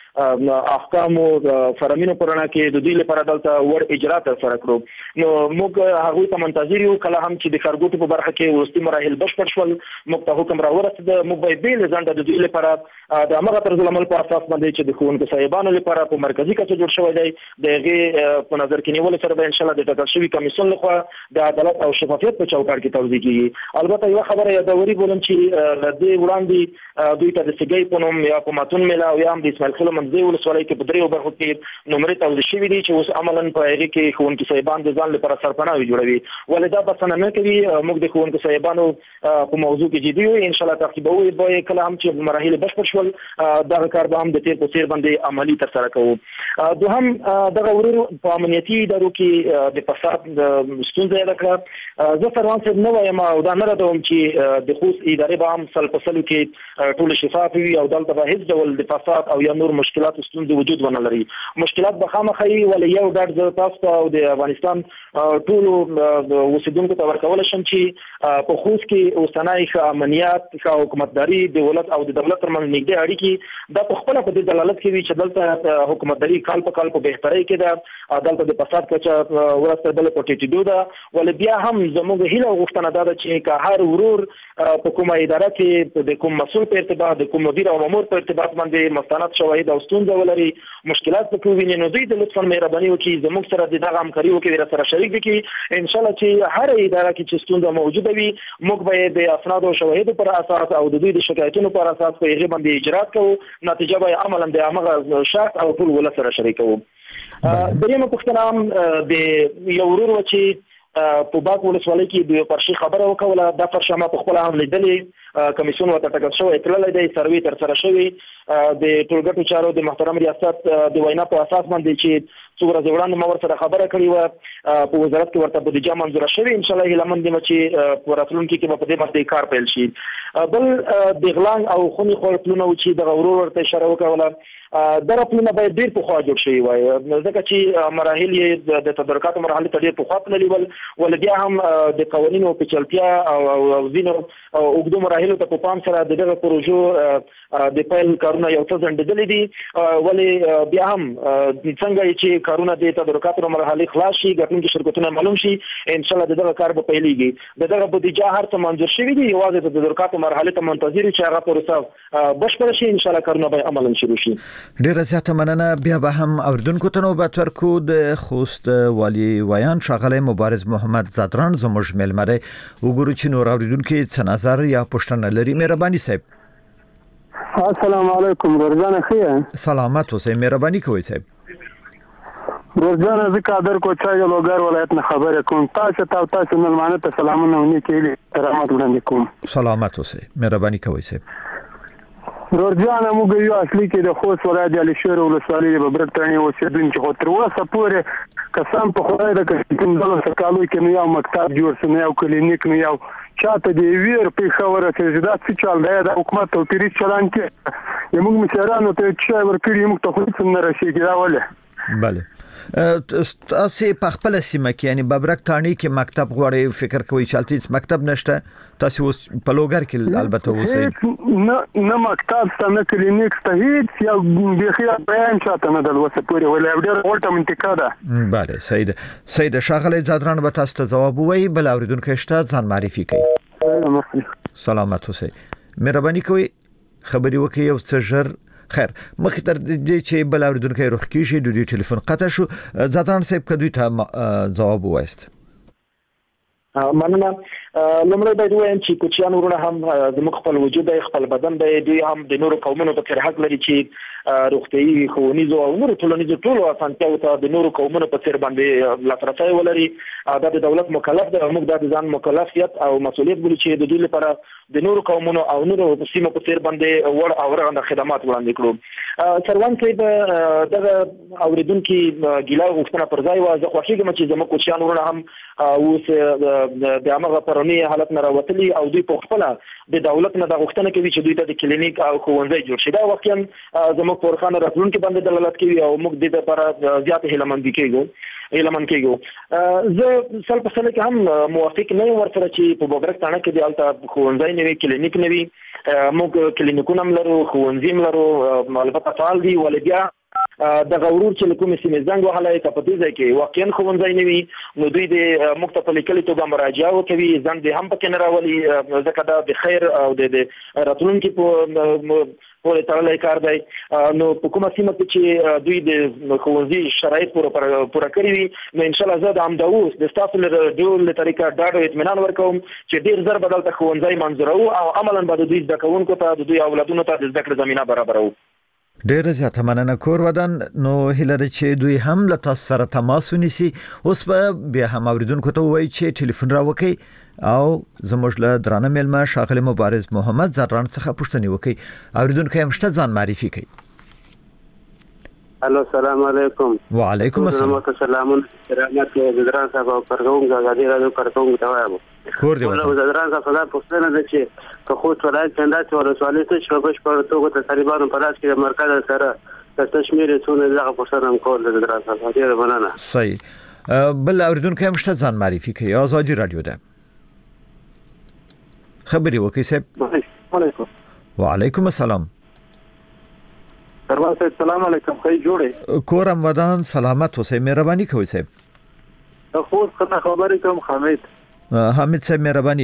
احکام او فرامینو پرانا کې د دوی لپاره دلته ور اجرا تر سره کړو نو موږ هغه ته منتظر یو کله هم چې د کارګوټو په برخه کې وروستي مراحل بشپړ شول موږ ته حکم راورسید موږ به بیل ځنډ د دوی لپاره د هغه طرز العمل په اساس باندې چې د ښوونکو صاحبانو لپاره په مرکزی کچه جوړ شوی دی دغه په نظر کې نیول سره به ان شاء الله د ټاکل شوی کمیسیون لخوا د عدالت او شفافیت په چوکاټ کې توضیح کیږي البته یو خبره یادوري بولم چې د دې وړاندې دوی ته د سګي په نوم یا په ماتون میلا او یا هم د اسماعیل خیل منځي ولسوالۍ کې په دریو برخو کې نمرې توضیح شوی دي چې اوس عملاً په هغه کې ښوونکو صاحبان د ځان لپاره سرپناه جوړوي ولدا بسنه نه کوي موږ د ښوونکو صاحبانو په موضوع کې جدي یو ان شاء الله تعقیبوي به کله هم چې مراحل بشپړ شول دا کار به هم د تیر په تیر باندې عملی تر سره کوو دوهم دغه ورور په امنیتي ادارو کې د فساد ستونزې ده کړه زه سروان صاحب نو وایم او دا نه راځم چې د خصوص ادارې به هم سل په سلو کې ټول شفاف وي او دلته به هیڅ ډول د فساد او یا نور مشکلات ستونزې وجود ونه لري مشکلات به خامخې ولې یو ډډ تاسو او د افغانستان ټول اوسیدونکو ته ورکول شم چې په خصوص کې اوسنۍ امنیت او حکومتداري د دولت او د دولت ترمنځ نږدې اړیکې د په خپل په دې دلالت کوي چې دلته حکومتداري کال په کال په بهتري کې ده دلته د فساد کچه ورسته بل پټیټیدو ده ول بیا هم زموږ هیله غوښتنه ده چې که هر ورور په کومه اداره کې د کوم مسؤل په ارتباط د کوم مدیر او مامور په ارتباط باندې مستند شواهد او ستونزې ولري مشکلات پکې ویني نو دوی د لطفا مهرباني وکړي زموږ سره د دغه همکاري وکړي سره شریک دي چې ان شاء الله چې هر اداره کې چې ستونزه موجوده وي موږ به د اسناد او شواهد پر اساس او د دوی د شکایتونو پر اساس په هغه باندې اجرات کوو نتیجه به عملاً د هغه شخص او ټول ول سره شریک کوو دریمه پوښتنه د یو ورور و چې په باک ولسوالۍ کې د پرشي خبره وکوله د پرشا ما په خپل هم لیدلې کمیسیون ورته ټاکل شوی اطلاع دی سروي تر سره شوی د ټولګټو چارو د محترم ریاست د وینا په اساس باندې چې څو ورځې وړاندې ما ورسره خبره کړې و په وزارت کې ورته بودیجه منظوره شوې ان شاء الله هیله مند یم چې په راتلونکي کې به په دې باندې کار پیل شي بل د غلان او خوني خپلونه و چې د غرور ورته اشاره وکوله دا خپلونه باید ډیر په خوا جوړ شي وای ځکه چې مراحل یې د تدارکاتو مرحله ته ډیر په خوا تللی ول ول بیا هم د قوانینو په چلتیا او او زینو او وګړو مراحل ته په پام سره دغه پروژو د پیل کارونه یو څه ځنډېدلې دي ولې بیا هم څنګه چې کارونه د تدارکاتو مرحله خلاص شي ګټونکي شرکتونه معلوم شي ان شاء الله دغه کار به پیلېږي دغه بودیجه هر څه منظور شوی دی یوازې د تدارکاتو مرحله ته منتظر چې هغه پروسه بشپړ شي ان شاء الله کارونه به عملاً شروع شي
ډیره زیاته مننه بیا به هم اوردونکو ته نوبت ورکو د خوست والی ویان شاغله مبارز محمد زادران زموږ ملمره وګورو چې نور اوردونکو څه نظر یا پوښتنه لري مهرباني صاحب
السلام علیکم ورځانه خیر
سلامت اوسئ مهرباني کوئ صاحب
ورځانه زکه در کوچا یو لوګر ولایت نه خبره کوم تاسو ته تاسو ملمانه ته سلامونه ونی کېږي احترامات وړاندې کوم
سلامت اوسئ مهرباني کوئ صاحب
ورځانه موږ یو اصلي کې د خوست ولایت د لشور ولسوالۍ په برټانیې اوسېدونکو خو تر اوسه پورې قسم په خدای د کوم ډول سکالو کې نو یو مکتب جوړ شو یو کلینیک نو یو چاته دی ویر په خبره چې دا څه چل دی د حکومت او پیری چلان کې یموږ مشرانو ته چې ورکړي موږ ته خو څه نه رسیدي دا ولې
بله تاسو په خپل سیمه کې یعنی ببرک تانی کې مکتب غواړي فکر کوي چې البته مکتب نشته تاسو اوس په لوګر کې البته اوسئ
نه نه مکتب ته نه کلینیک ته هیڅ یو بخیا بیان چاته نه دلوسه پورې ولې ډېر ورته منطقه ده
بله سید سید شاغله زادران به تاسو ته جواب وایي بل اوریدونکو شته ځان معرفي کوي سلامت اوسئ مهرباني کوئ خبري وکړئ یو څه ژر خیر مخکې تر دې چې بل اوریدونکو روخ کیږي د دې ټلیفون قطع شو زادران صاحب کدوې ته جواب وایست
مننه لمړی باید وایم چې کوچیان ورونه هم زموږ خپل وجود خپل بدن دی دوی هم د نورو قومونو په څیر حق لري چې روغتيایي ښوونیزو او نورو ټولنیزو ټولو اسانتیاو ته د نورو قومونو په څیر باندې لاسرسی ولري دا د دولت مکلف دی موږ د ځان مکلفیت او مسؤلیت بولو چې د دوی لپاره د نورو قومونو او نورو سیمو په څیر باندې ور او رغنده خدمات وړاندې کړو سروان کې دغه اوریدونکو ګیلا غوښتنه پر ځای و زه خوښیږم چې زموږ کوچیان ورونه هم اوس د هغه پرونی حالت نه راوتلي او دوی په خپل د دولت نه د غوښتنه کوي چې دوی ته د کلینیک او ښوونځي جوړ شي. دا واقعا زموږ پورخانه راتلونکي باندې دلالت کوي او موږ د دې لپاره زیات هیلمند کېږو هیلمن کېږو. زه سل په سل کې هم موافق نه یم ورسره چې په بوګرک تانه کې د الته ښوونځي نه وي کلینیک نه وي. موږ کلینیکونه هم لرو ښوونځي هم لرو البته فعال دي ولې بیا د غورور چې کومې سیمې زنګ وهلی که په دې ځای کې واقعا ښوونځی نه وي نو دوی د موږ ته په لیکلې توګه مراجعه وکوي زنګ دې هم پکې نه راولي ځکه دا د خیر او د راتلونکي پورې تړلی کار دی. نو په کومه سیمه کې چې دوی د ښوونځي شرایط پوره کړي وي نو انشاءالله زه د همدا اوس د ستاسو له ډول له طریقه ډاډ او اطمینان ورکوم چې ډېر زر به دلته ښوونځی منظوروو او عملا به د دوی زده کوونکو ته د دوی اولادونو ته د زده کړې زمینه برابروو.
ډېر زیاته مننه کور ودان. نو هیله ده چې دوی هم له تاسو سره تماس ونیسي. اوس به بیا هم اوریدونکو ته وایي چې ټلیفون راوکړي او زموږ له درانه میلمه ښاغلی مبارز محمد زران څخه پوښتنې وکړي. اوریدونکو هم شته ځان معرفي کړي.
الو السلام علیکم.
وعلیکم السلام.
سلامون رحمت زدران صاحب او کارکونکو غادي راځو کارکونکو ته وایم
کور دی
ولې زدران صاحب دا پوښتنه ده چې که خو ولایت څنګه چې ولسوالۍ څه شپږ په توګه ته طالبانو په لاس کې د مرکز سره د تشمیل څونه دغه پوښتنه هم کول د زدران صاحب ډیره مننه.
صحیح. بل اوریدونکو هم شته ځان معرفي کړي. آزادي رادیو ده خبري وکي صاحب.
وعلیکم.
وعلیکم السلام.
سروان صاحب سلام علیکم. خی جوړه
کورم ودان سلامت اوسئ. مهرباني کوئ صاحب.
خو څنګه خبرې کوم حمید.
حمید صاحب مهرباني.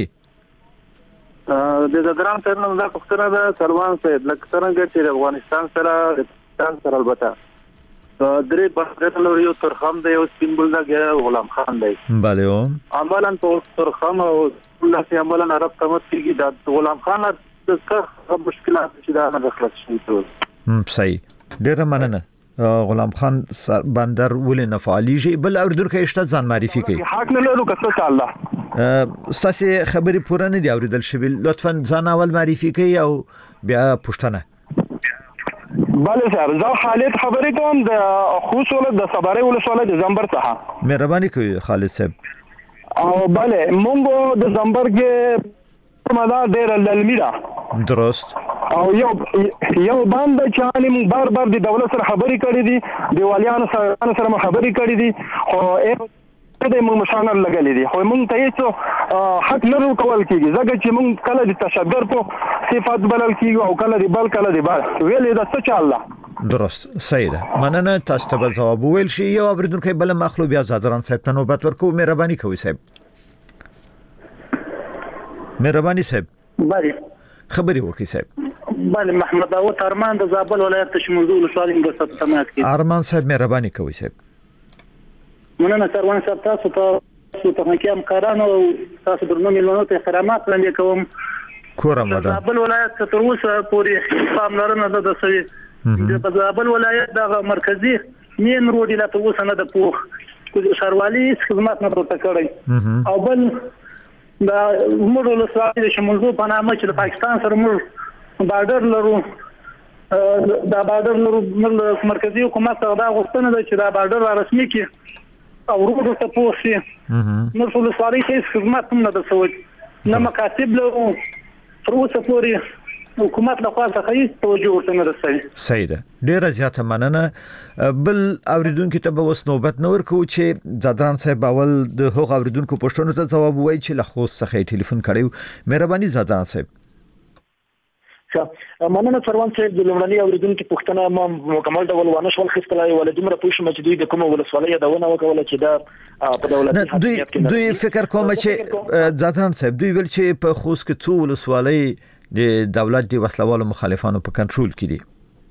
د زدران تر نو دا پښتنه ده سروان صاحب لکه څنګه چې افغانستان سره پاکستان سره البته درې بحث لري یو ترخم دی او سیمبل دا غلام خان دی.
bale o.
عملاً په ترخم او الله سي عملاً عرب تمت کیږي دا غلام خان د څه مشکلات چې دا نه خلاص شي ټول.
هم صحیح. ډیره مننه. غلام خان بندر ولې نه فعالیږي. بل اوریدونکو شته ځان معرفي کوي.
حق نه لرو که څه الله
ستاسو خبرې پوره نه دی اوریدل شوی. لطفا ځان اول معرفي کوي او بیا پوښتنه.
بله سر زه خالد خبرې کوم د خوست ولایت د صبرې ولسوالۍ د زمبر څخه.
مهرباني کوي خالد صاحب.
او بله مونږ د زمبر کې مدا ډېر للمی ده.
درست.
او یو یو باندې چې موږ بار بار د دولت سره خبرې کړې دي د والیانو سره سره خبرې کړې دي خو د موږ مشانه لګلې دي خو موږ ته هیڅ حق نه ورکول کیږي ځکه چې موږ کله د تشدد په صفات بلل کیږي او کله د بل کله د بل ویلې د څه الله.
درست صحیح ده. مننه. تاسو ته جواب ویل شي. یو اوریدونکو بل مخلوق بیا زادران صاحب ته نوبت ورکو. مهرباني کوئ صاحب. مهرباني صاحب.
بله
خبري وکي صاحب.
بله محمد داوود ارمان د زابل ولایت تشمول ولسوالۍ په تمات کې.
ارمان صاحب مهرباني کوئ صاحب.
مننه سروان صاحب تاسو ته تاسو ته کې امکارانو تاسو درنو ملونو ته احترامات وړاندې کوم.
کورم ودا
زابل ولایت تر اوسه پورې پاملرنه ده د سوي د زابل ولایت د مرکزی مین روډ لا ته اوسه نه د پوخ شاروالي خدمات نه پروت کړی او بل دا موږ له سوالي د شمولو په نامه چې د پاکستان سره موږ بارډر لرو. دا بارډر لرو مرکزی حکومت دا غوښتنه ده چې دا بارډر رسمي کړي او روډ ته پوسي. نو ټول سوالي هیڅ خدمات نه د سوي نه مکاتب له پروسه پوری حکومت له خوا څخه هیڅ توجه ورته نه رسوي.
صحیح ده. ډیره زیاته مننه. بل اوریدونکو ته به وس نوبت نور کو چې زادران صاحب اول د هغو اوریدونکو پوښتنو ته جواب وایي چې له خوست څخه ټلیفون کړیو. مهرباني زادران صاحب.
مننه سروان صاحب. د لومړني اوریدونکو پوښتنه ما مکمل ډول ونه شول خستلای ولې دومره پوښتنه چې دوی د کومه ولسوالۍ دونه وکول چې دا په دولتي حکومت کې
دوی فکر کوم چې زادران صاحب دوی ول چې په خوست کې څو ولسوالۍ د دولت دی وسلوالو مخالفانو په کنټرول کې دي.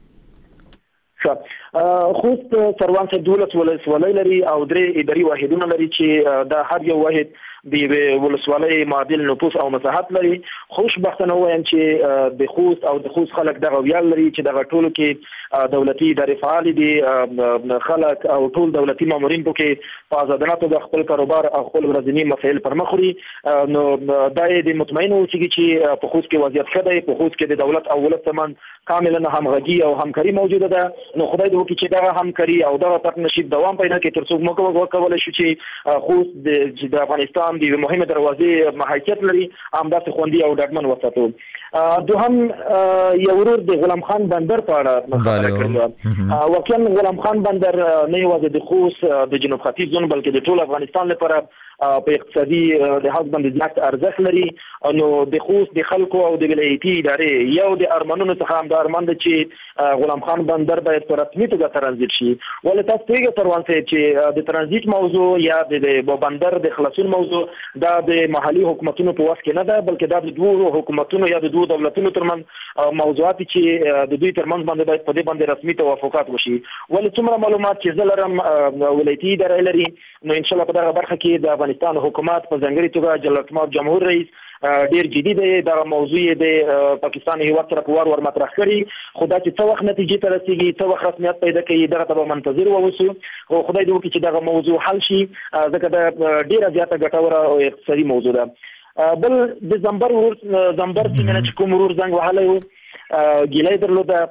خوست سروان صاحب دولت ولسوالۍ لري او درې اداري واحدونه لري چې دا هر یو واحد د ولسوالۍ معادل نفوس او مساحت لري. خوشبختانه وایم چې د خوست او د خوست خلک دغه ویال لري چې دغه ټولو کې دولتي ادارې فعال دي خلک او ټول دولتي مامورین پکې په آزادانه توګه خپل کاروبار او خپل ورځنی مسایل پر مخ وړي. نو دا د مطمئن اوسئ چې په خوست کې وضعیت ښه دی. په خوست کې د دولت او ولس ترمنځ کاملا همغږي او همکاري موجوده ده. نو خدای دې وکړي چې دا همکاري او دا پارتنرشپ دوام پیدا کړي تر څو موږ وکولای شو چې خو د افغانستان د مهمه دروازې حیثیت لري همداسې خوندي او ډاډمن وساتو. دوهم یو ورور د غلام خان بندر په اړه خبرې کړې. واقعا غلام خان بندر نه یوازې د خوست د جنوب ختیځ زون بلکې د ټول افغانستان لپاره په اقتصادي لحاظ باندې زیات ارزښت لري. نو د خوست د خلکو او د ولایتي ادارې یو د ارمانونو څخه هم د ارمان ده چې غلام خان بندر باید په رسمي توګه ترانزیت شي. ولې تاسو پیږه پروان سي چې د ترانزیت موضوع یا د بندر د خلاصون موضوع دا د محلي حکومتونو په واس کې نه ده بلکې دا د دوه حکومتونو یا د دوه دولتونو ترمنځ موضوعات چې د دوی ترمنځ باندې باید په دې باندې رسمي توافقات وشي. ولې څومره معلومات چې زلرم ولایتي ادارې لري نو ان شاء الله په دغه برخه کې د افغانستان حکومت په ځانګړي توګه جلالتمآب جمهور رئیس ډیر جدي دی دا موضوع د پاکستان هیواد سره په وار ور مطرح کړي. خدای چې څو وخت نتیجې ته رسیږي څو وخت رسمیت پیدا کوي دغه ته منتظر ووسو او خدای دې وکړي چې دغه موضوع حل شي ځکه دا ډیره زیاته ګټوره او اقتصادي موضوع ده. بل د زمبر ور زمبر چې چې کوم ورور زنګ وهلی و ګیلې درلوده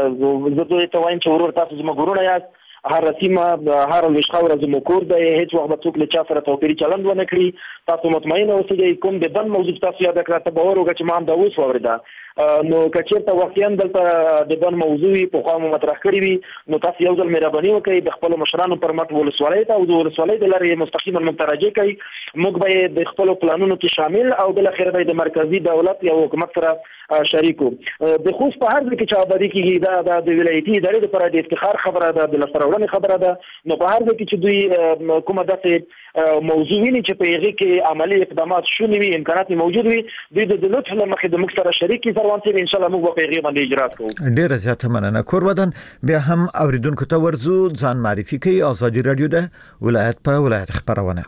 زه دوی ته وایم چې ورور تاسو زما ګورونه یاست هر سیمه هر لښخاوره زمو کور دی هیڅ وخت به څوک له چا سره توپیري چلند ونه کړي. تاسو مطمئن اوسئ کوم د بند موضوع تاسو یاد کړئ ته باور وکړئ چې ما هم دا اوس واورېده. نو کچېرته واقعا دلته د بند موضوع په خوا مطرح کړی وي نو تاسو یو ځل مهرباني وکړئ د خپل مشرانو پر مټ ولسوالۍ ته او د ولسوالۍ د لارې مستقیما متراجع کړئ. موږ به د خپل پلانونو کې شامل او بل اخر به د مرکزی دولت یا حکومت سره شریکو. د خوست په هر ځای کې چې آبادی کېږي دا د ولایتي ادارې لپاره د افتخار خبره ده د لاسته راوړنې خبره ده. نو په هر ځای کې چې دوی کومه داسې موضوع ویني چې په هغه کې عملی اقدامات شونې وي امکانات موجود وي دوی د دولت له مخې د موږ سره شریک سروان سي ان شاء الله موږ په هغه باندې اجرات کوو.
ډیر زیاته مننه. کورودن بیا هم اوریدونکو ته ورزو ځان معرفي کوي. آزادي رادیو ده ولایت په ولایت خبرونه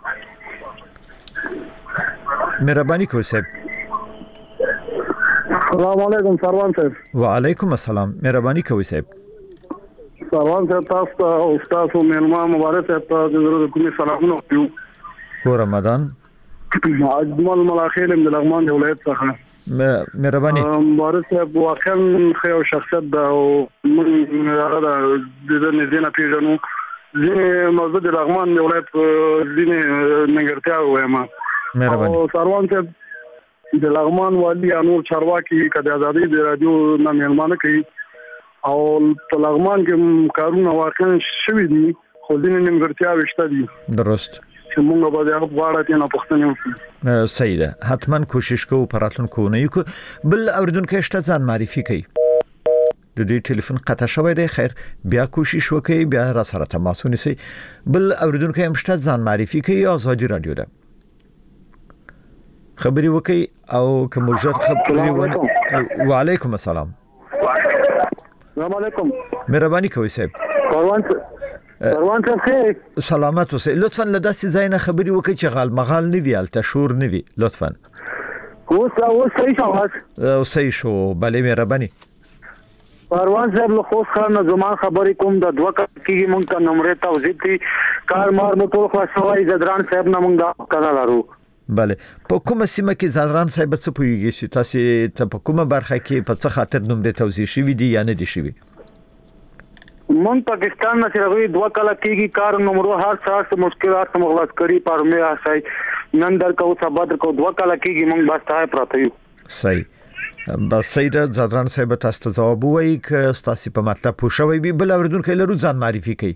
مهرباني کوئ صاحب.
السلام علیکم سروان صاحب.
وعلیکم السلام مهرباني کوئ صاحب.
سروان صاحب تاسو ته او تاسو مېلمه مبارک صاحب ته د ضرورت کومې سلامونه وکړو.
کو رمضان
اجمل ملاخیل د لغمان د ولایت څخه
مهرباني.
مبارک صاحب واقعا خو شخصیت دا او موږ هغه د دې نه پیژنو ځینې موضوع د لغمان د ولایت ځینې نګرتیا وایم.
مهرباني.
او سروان صاحب د لغمان والی انور چارواکي کده آزادي د رادیو نه مېلمانه کوي او په لغمان کې کارونه واقعا شوي دي خو ځینې نیمګړتیا وشته دي.
درست
چې موږ به د غواړو چې نه پښتنه وکړو.
صحیح ده. حتما کوشش کوو پراتلونکو نه یو بل اوریدونکو شته ځان معرفي کوي. د دې ټلیفون قطع شوی دی. خیر بیا کوشش وکړئ بیا را سره تماس ونیسئ. بل اوریدونکو هم شته ځان معرفي کوي. آزادي رادیو ده خبري وکي او کوم ژر خبري ونه. وعلیکم السلام.
السلام علیکم.
مهرباني کوئ صاحب.
پروان پروان صاحب
سلامت اوسئ. لطفا لداسې ځای نه خبري وکي چې غال مغال نه وي الته شور نه وي لطفا.
اوس اوس صحیح شو.
او صحیح شو. بله مهرباني.
پروان صاحب له خوست خان زمان خبرې کوم د دوه کېږي مونږ ته نمبر توضیح دي کار مار مو ټول خلاصوي زدران صاحب نه مونږ دا کنه لارو.
بله په کومه سیمه کې زدران صاحب څه پوهیږي چې تاسو ته په کومه برخه کې په څه خاطر نوم د توضیح شوی دی یا نه دی شوی؟
مونږ پاکستان نه سره دوه کال کېږي کار نمبر هر څه مشکلات مغلط کړی پر مې اسای نن در کو سبا در کو دوه کال کېږي مونږ بس ته پراته یو.
صحیح. بس سیده زدران صاحب تاسو ته جواب وایي ک تاسو په مطلب پوښوي به بل اوریدونکو لرو ځان معرفي کوي.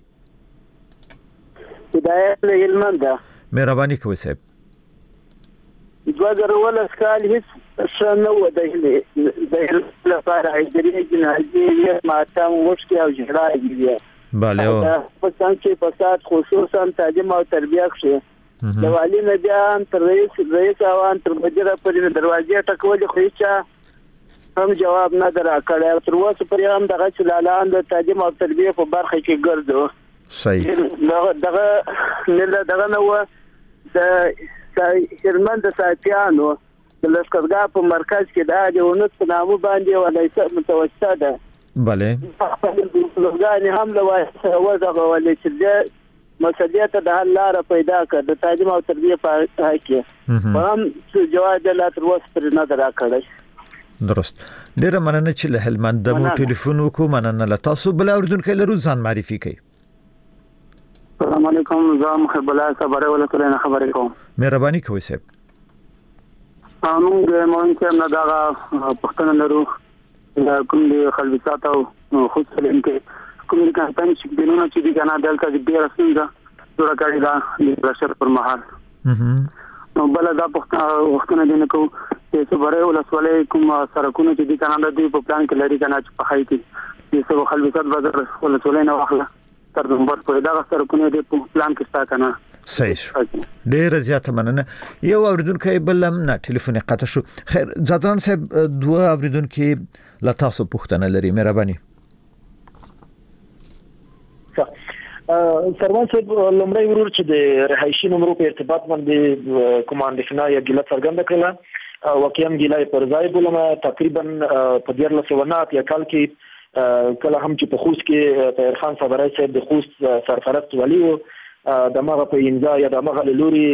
هدایت له علم ده.
مهرباني کوئ صاحب.
دوه زره ولس کال هیڅ څه نه و د لپاره اجرای جنازي ماتم وشتي او جړای دی.
bale او
په څنګه چې فساد خصوصا تعلیم او تربیه کې د والی نه بیان تر رئیس رئیس اوان تر مدیر پرې دروازې ټکول خو هیڅ هم جواب نه درکړی. تر اوسه پرې هم دغه چلالان د تعلیم او تربیه په برخه کې ګرځو.
صحیح.
دغه نه دغه نو د هرمن د ساتيانو د لشکرګاه په مرکز کې دا د ونت په نامو باندې ولایت متوسطه ده.
bale.
لږه هم له وځه ولې چې مسؤلیت د حل لار پیدا کړ د تعلیم او تربیه په حق کې. هم جواب د لا تر اوسه پر نه درکړی.
درست. ډیره مننه چې له هلمند مو ټلیفون وکړو. مننه له تاسو. بل اوریدونکو لرو ځان معرفي کړئ.
السلام علیکم. زه محب الله صبره ولکه نه خبرې کوم.
مهرباني کوئ صاحب.
موږ د مونږ نه دا پښتنه لرو کوم دی خلبسات او خود سلیم کې کوم د کمپاین چې دینونه چې د کنه دلته د ډیر څنګه جوړه کړی دا د پرشر پر مهال نو بل دا پښتنه وختونه دینه کو چې صبره ولسوالۍ کوم سرکونه چې د کنه د په پلان کې لري کنه چې په خای کې چې څو خلبسات بازار ولسوالۍ نه واخله تر نمبر په دا سرکونه د پلان کې ستا کنه.
صحیح. ډیر زیاته مننه. یو اوریدونکو بل نه ټلیفون قطع شو. خیر زادران صاحب دوه اوریدونکو لا تاسو پوښتنه لري. مهرباني.
سروان صاحب لمړی ورور چې د رهایشي نمبر په ارتباط باندې کوماندخنا یا ګیله څرګنده کړه واقعا ګیله پر ځای بولمه تقریبا په ډیر لسونات یا کال کې کله هم چې په خوست کې طاهر خان صبرای صاحب د خوست سرپرست ولی و د مغه په انځا یا د مغه لوري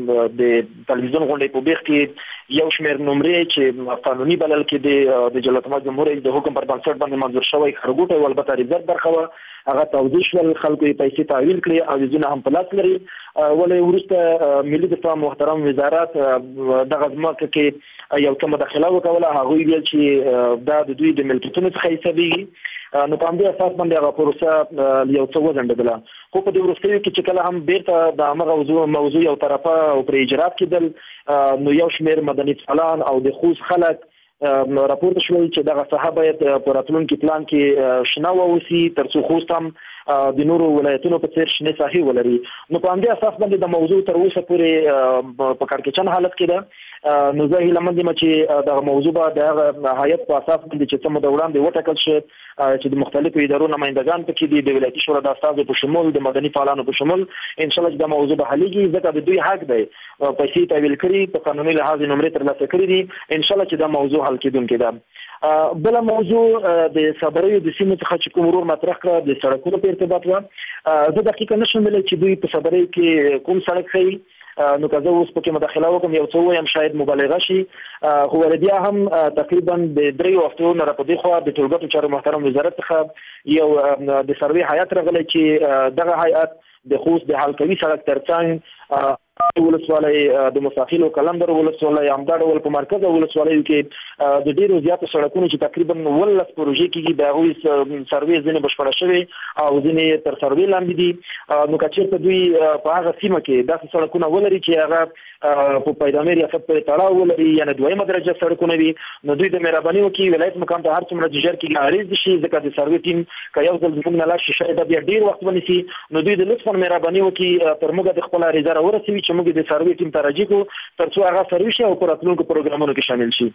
د تلویزیون غونډې په بیخ کې یو شمېر نمرې چې قانوني بلل کې د د جلالت جمهوریت د حکم پر بنسټ باندې منظور شوی خرګوټه او البته ریزرو برخه هغه توضیح ول خلکو یې پیسې تعویل کړي او ځینې هم په لاس لري ولې ورسته ملي دفاع محترم وزارت دغه ځمکه کې یو کومه مداخله وکوله هغه ویل چې دا د دوی د ملکیتونو څخه حسابي نو په دې اساس باندې هغه پروسه یو څه وزندله خو په دې وروستیو کې چې کله هم بیرته د هغه موضوع موضوع یو طرفه او پر اجرات کېدل نو یو شمېر مدني فعالان او د خوست خلک راپورټ شول چې دغه صحابه په راتلونکي پلان کې شنه ووسی ترڅو خوست هم د نورو ولایتونو په څیر شنه ساحې ولري نو په همدې اساس باندې د موضوع تر اوسه پورې په کارکچن حالت کې ده نو زه هیله مند یم چې دغه موضوع به د هیئت په اساس باندې چې څه د وړاندې وټاکل شي چې د مختلفو ادارو نمائندگان پکې دي د ولایتي شورا د استازو په شمول د مدني فعالانو په شمول ان شاء الله چې د موضوع به حلېږي ځکه د دوی حق دی پیسې تعویل کړي په قانوني لحاظ نمرې ترلاسه کړي دي ان شاء الله چې دا موضوع حل کېدونکې ده بل موضوع د صبري د سیمې څخه چې کوم ورور مطرح کړ د سړکونو په ارتباط و زه دقیقاً نشم ویلی چې دوی په صبري کې کوم سړک ښیي نو که زه اوس پکې مداخله وکړم یو څه وایم شاید مبالغه شي خو بیا هم تقریبا د دریو هفتو نه راپدې خوا د ټولګټو چارو محترم وزارت څخه یو د سروې هیئت راغلی چې دغه هیئت د خوست د حلقوي سړک ترڅنګ ولسوالۍ د مساخیل او کلندر ولسوالۍ همدا ډول په مرکز ولسوالیو کې د ډیرو زیاتو سړکونو چې تقریبا ولس پروژې کېږي د هغوی سروې ځینې بشپړه شوې او ځینې تر سروې لاندې دي نو که چېرته دوی په هغه سیمه کې داسې سړکونه ولري چې هغه په پیدامي ریاست پورې تړاو ولري یعنې دویمه درجه سړکونه وي نو دوی د مهرباني وکړي ولایت مقام ته هر څومره ژر کېږي عریض شي ځکه د سروې ټیم که یو ځل زموږ نه لاړ شي شاید بیا ډېر وخت ونیسي نو دوی د لطفا مهرباني وکړي تر موږ د خپله عریضه راورسوي چې موږ د سروې ټیم ته راجع کړو ترڅو هغه سروې شي او په راتلونکو پروګرامونو کې شامل شي.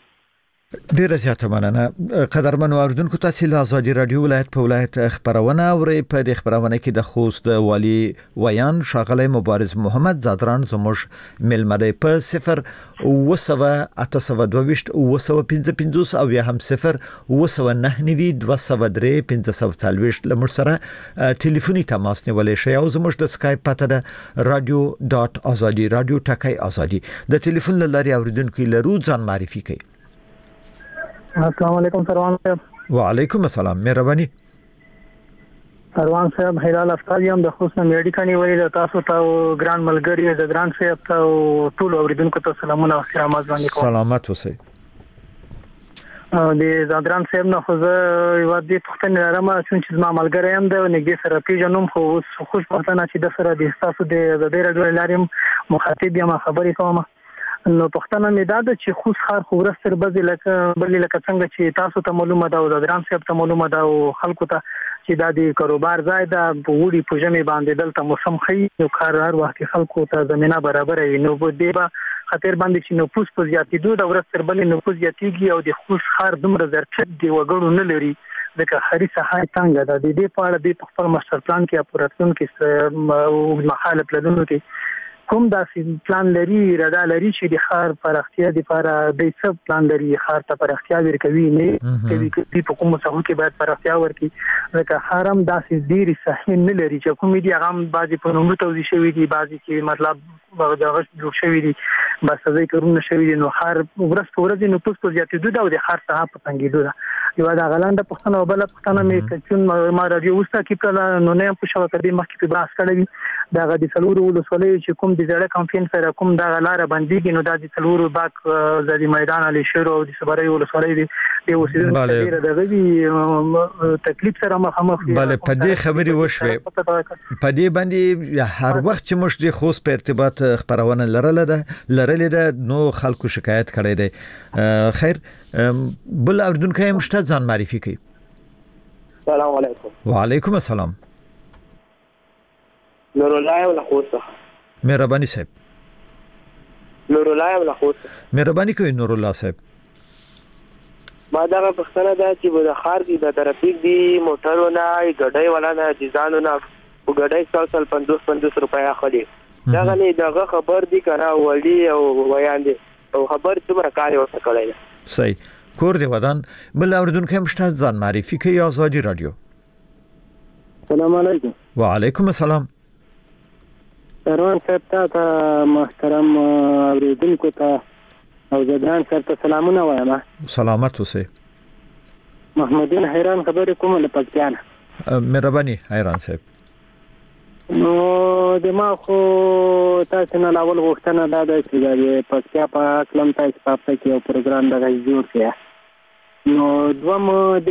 ډیر زیاته مننه. قدرمنو اوریدونکو تاسو له آزادي رادیو ولایت په ولایت خبرونه اورئ. په دې خبرونه کې د خوست والی ویان شاغلی مبارز محمد زادران زموږ ملمده په صفر و سو اته سو دوه و سو پنځه پنځوس او یا هم صفر و سو نه نوي دوه سو درې پنځه سو څلوېښت لمر سره ټلیفوني تماس نیولای شئ او زموږ د سکایپ پته ده رادیو ډاټ ازادي رادیو ټکی ازادي د ټلیفون لاري اوریدونکو لرو ځان معرفي کړئ.
السلام علیکم سروان صاحب.
وعلیکم السلام. مهرباني.
سروان صاحب هلال افطار یم د خوست میډیکا نیولې د تاسو ته ګران ملګری د ګران صاحب ته ټول اوریدونکو ته سلامونه او احترامات باندې کوم.
سلامات اوسئ.
د زادران صاحب نه خو زه یو دې پوښتنه لرم چې زما ملګری یم د نږدې سره پیژنم خو اوس خوش پښتنه چې د سره د تاسو د دې راډیو لاریم مخاطب یم خبرې کوم نو پښتنه مې دا د چې خوست خار خو ورستر بځ لکه بلې لکه څنګه چې تاسو ته معلومه ده او د ګرام صاحب ته معلومه ده او خلکو ته چې دا د کاروبار ځای ده وړي په ژمې باندې دلته موسم ښه یو کار هر وخت خلکو ته زمينه برابر وي نو په دې به خطر باندې چې نفوس په زیاتېدو د ورستر بلې نفوس زیاتېږي او د خوست خار دومره ظرفیت دی وګړو نه لري ځکه خري ساحه څنګه ده د دې په اړه د خپل ماستر پلان کې اپوراتون کې او مخالف پلانونو کې کوم داسې پلان لري ردا لري چې د خار پراختیا لپاره د څه پلان لري خار ته پراختیا ورکوي نه کوي چې په کوم څه کې باید پراختیا ورکړي ځکه خارم داسې ډیری صحیح نه لري چې کوم دي هغه بعضی په نومو توضیح شوی دي بعضی چې مطلب دغه جوړ شوی دي
بسځي کارونه شوي دي نو خار ورځ په ورځ نو پوس په زیاتېدو دا د خار څخه په تنګېدو دا یو دا غلاند پښتنه او بل پښتنه مې کچون ما رادیو وستا کې کله نو نه په شاو کړي مخکې په باس کړی دا غدي څلور ولسوالۍ چې کوم د زړه کمپاین سره کوم دا لار باندې نو دا د څلور باک د میدان علي شیرو او د صبري ولسوالۍ دی د اوسیدونکو د غوي تکلیف سره مخامخ
بله په دې خبرې وشوي په دې باندې هر وخت چې موږ د خوست په ارتباط خبرونه لرله ده لرلې ده نو خلکو شکایت کړي دي خیر بل اردوونکو مشته ځان معرفي کوي.
السلام علیکم.
وعلیکم السلام.
نور الله ولا خوسه.
مهرباني صاحب.
نور الله ولا خوسه.
مهرباني کوي نور الله صاحب.
ما دا پښتنه دا چې د خار دي د ترافیک دي موټرونه ګډای ولا نه ځانونه او ګډای څو پنځوس پنځوس روپیا اخلي. دا غني دغه خبر دي کنه وړي او ویان دي او خبر څومره کار ورته کړی.
صحیح. کور دی ودان بل اوردونکو مشته ځان معرفي کوي آزادي رادیو.
السلام علیکم.
وعلیکم السلام.
روان صاحب ته محترم اوریدونکو ته او زدان صاحب ته سلامونه وایم.
سلامت اوسئ.
محمدین حیران خبرې کوم له پکتیانه.
مهرباني حیران صاحب.
نو د ما خو تاسو نه لاول غوښتنه دا ده چې د پکتیا په کلم تاسو په پکې یو پروګرام دغه جوړ کړئ. نو دوم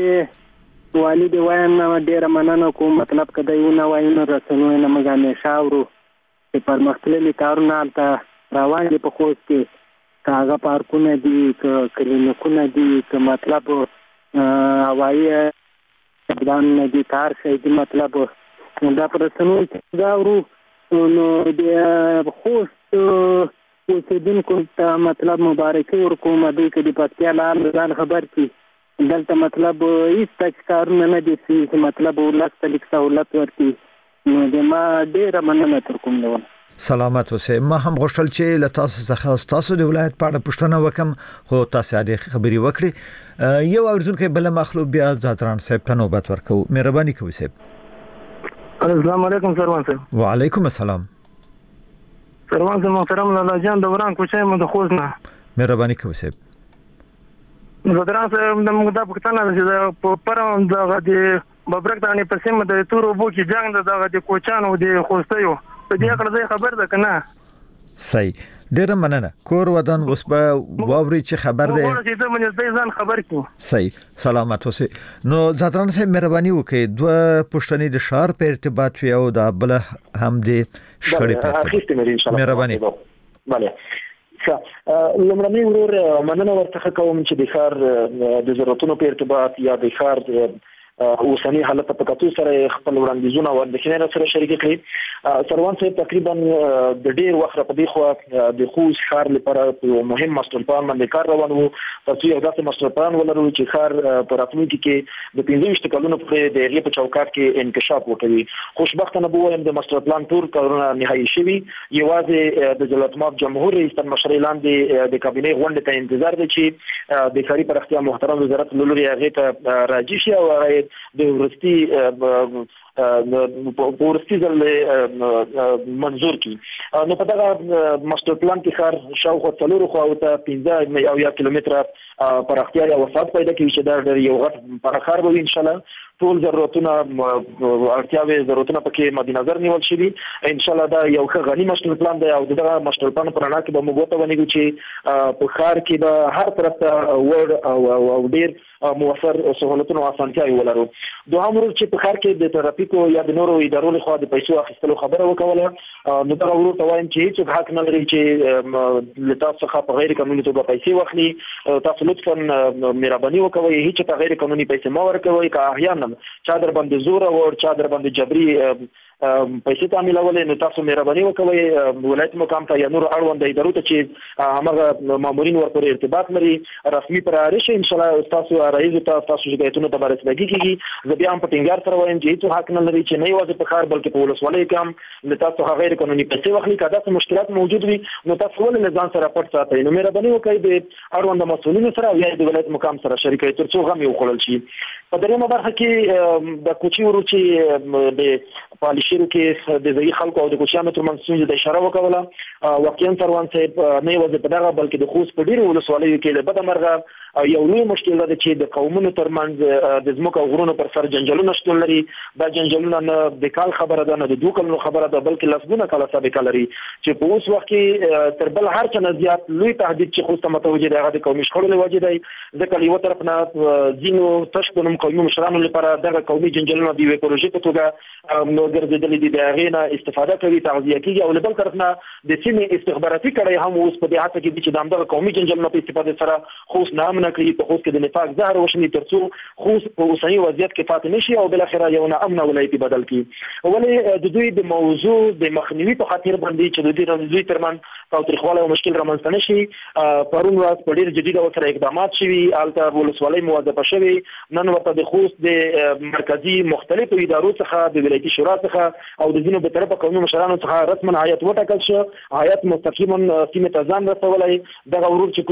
د والد وایم ډیره مننه کوم مطلب کده یو نه وایم رسنوي نه مګا نه شاورو چې پرمختللي کارونه ته روان دي په خوست کې کاغه پارکونه دي کلینیکونه دي که مطلب هوایي ځان دي کار شي دي مطلب دا پرسنوي دا ورو نو د خوست اوسیدونکو ته مطلب مبارکي ورکوم دوی کې د پکتیا لار ځان خبر کی دلته مطلب هیڅ تک کارونه نه دي چې مطلب ولست لیک سہولت ورکي نو د ما ډیره مننه تر کوم ډول.
سلامت اوسئ. ما هم غوښتل چې له تاسو څخه تاسو د ولایت په اړه پوښتنه وکم خو تاسو د خبري وکړي. یو اوردونکو بل مخلوق بیا زادران صاحب ته نوبت ورکو. مهرباني کوئ صاحب.
السلام علیکم سروان صاحب.
وعلیکم السلام.
سروان صاحب محترم لالا جان دوران کوچای مو د خوزنه.
مهرباني کوئ صاحب.
زدران صاحب د موږ د پښتنه چې په پرم دغه د ببرک دانی په سیمه د تورو بو کې جنگ دغه د کوچانو د خوستیو په دې اړه خبر ده کنه.
صحیح. ډیره مننه. کور ودان اوس به واوري چې خبر ده.
ورته چې موږ د ځان خبر کی.
صحیح. سلامت اوسئ. نو زادران صاحب مهرباني وکړئ دوه پښتني د شهر په ارتباط وي او د بل هم د شخړې په ارتباط. مهرباني.
بله. لمړنی ورور مننه ورته کوم چې د ښار د ضرورتونو په ارتباط یا د ښار اوسنی حالت په کتو سره خپل وړاندیزونه او د کینې سره شریک کړي. سروان صاحب تقریبا د ډیر وخت په دې خو د خوست ښار لپاره مهم ماستر پلان باندې کار روان وو. تاسو یو داسې ماستر پلان ولرو چې ښار په راتلونکي کې د پنځه ویشت کلونو پورې د هغې په چوکاټ کې انکشاف وکړي. خوشبختانه به وایم د ماستر پلان ټول کارونه نهایي شوي. یوازې د جلالت ماب جمهور رئیس تر مشرۍ لاندې د کابینې غونډې ته انتظار دی چې د ښاري پراختیا محترم وزارت له لوري هغې ته راجع شي او هغه د ورستي ورستي ځل منظور کی. نو په دغه ماستر پلان کې ښار شاوخوا څلور خو او ته پنځه او یا کیلومتره پراختیا یا وسعت پیدا کوي چې دا یو غټ پراخار به ان شاء الله ټول ضرورتونه اړتیاوې ضرورتونه پکې مد نظر نیول شي. ان شاء الله دا یو ښه غني ماستر پلان دی او دغه ماستر پلان په اړه کې به موږ ته ونیږو چې په ښار کې به هر طرف ته ور او ډیر موثر سہولتونه او اسانتیاوې ولرو. دوهم ورور چې په ښار کې د ترافیکو یا د نورو ادارو لخوا د پیسو اخیستلو خبره وکوله نو دا ورور ته وایم چې هیڅ حق نه لري چې له تاسو څخه په غیر قانوني توګه پیسې واخلي. تاسو لطفا مهرباني وکوئ هیڅ ته غیر قانوني پیسې مه ورکوئ. که احیانا چا در باندې زور او چا در باندې جبري پیسې تعمیلولې نو تاسو مهرباني وکوئ ولایت مقام ته یا نور اړوند ادارو ته چې هغه مامورین ورپورې ارتباط لري رسمي پراره شي. ان شاء الله تاسو رئیس ته تاسو شکایتونه ته رسیدګي کیږي. زه بیا هم په ټینګار سره وایم چې هیڅ حق نه لري چې نه یوازې په ښار بلکې په ولسوالۍ کې هم له تاسو څخه غیر قانوني پیسې واخلي. که داسې مشکلات موجود وي نو تاسو ولې له ځان سره پټ ساتئ. نو مهرباني وکړئ د اړونده مسؤلینو سره او یا د ولایت مقام سره شریک کړئ تر څو غم یې وخوړل شي. په دریمه برخه کې د کوچي ورو چې د پالیشرو کې د ځای خلکو او د کوچیانو ترمنځ څنګه د اشاره وکوله واقعا سروان صاحب نه یوازې په دغه بلکې د خوست په ډیرو ولسوالیو کې د بدمرغه یو لوی مشکل ده چې د قومونو ترمنځ د ځمکو او غرونو پر سر جنجالونه شتون لري. دا جنجالونه نه د کال خبره ده نه د دوه کلونو خبره ده بلکې لسګونه کاله سابقه لري چې په اوس وخت کې تر بل هر څه نه زیات لوی تهدید چې خوست متوجه دی هغه د قومي شخړو له وجې دی. ځکه یو طرف نه ځینو تشکونو قومي مشرانو لپاره دغه قومي جنجالونه د ایکولوژي په توګه نو ګرځېدلې دي د هغې نه استفاده کوي تغذیه کیږي او له بل طرف نه د سیمې استخباراتي کړۍ هم اوس په دې هڅه کې دي چې د همدغه قومي جنجالونو په استفاده سره خوست ناامنه کړي په خوست کې د نفاق زهر وشني تر څو خوست په اوسني وضعیت کې پاتې نشي او بالاخره یو ناامنه ولایت بدل کړي. ولې د دوی د موضوع د مخنیوي په خاطر باندې چې د دې دوی ترمن تاوتریخوالی او مشکل رامنځته نشي پرون ورځ په ډېر جدي ډول سره اقدامات شوي هلته ولسوالۍ موظفه شوې نن ورته د خوست د مرکزي مختلفو ادارو څخه د ولایتي شورا څخه او د ځینو بېطرفه قومي مشرانو څخه رسما هیات وټاکل شو. هیات مستقیما سیمې ته ځان رسولی دغه ورور چې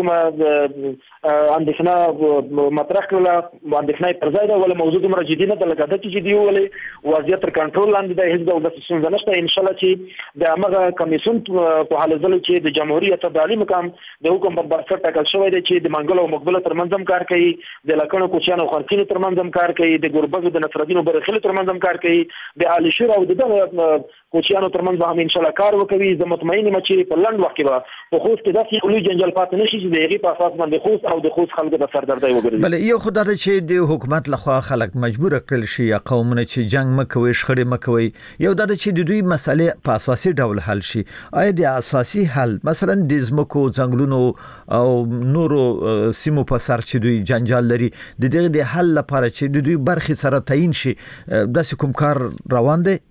کومه اندېښنه مطرح کړله اندېښنه یې پر ځای ده ولې موضوع دومره جدي نه ده لکه ده چې جدي وولې وضعیت تر کنټرول لاندې دی هېڅ ډول داسې ستونزه نشته. انشاءالله چې د همغه کمیسیون په حال ځلو چې د جمهوریت د عالي مقام د حکم پر بنسټ ټاکل شوی دی چې د منګلو او مقبلو ترمنځ هم کار کوي د لکڼو کوچیانو او خرڅینو ترمنځ هم کار کوي د ګوربزو د نصرالدینو برخیلو ترمنځ هم کار کوي د عالی شور او دغه کوچیانو ترمنځ هم انشاءالله کار وکوي. زه مطمئن یم چې په لنډ وخت کې به په خوست کې داسې لوی جنجال پاتې نشي چې د هغې په اساس باندې خوست او د خوست خلکو د سردردۍ وګرځي.
بله یو خو دا ده چې د حکومت لخوا خلک مجبوره کړل شي یا قومونه چې جنګ مه کوئ شخړې مه کوئ یو دا ده چې د دوی مسلې په اساسي ډول حل شي. آیا د اساسي حل مثلا د ځمکو ځنګلونو او نورو سیمو په سر چې دوی جنجال لري د دغه د حل لپاره چې د دوی برخې سره تعیین شي داسې کوم کار روان دی؟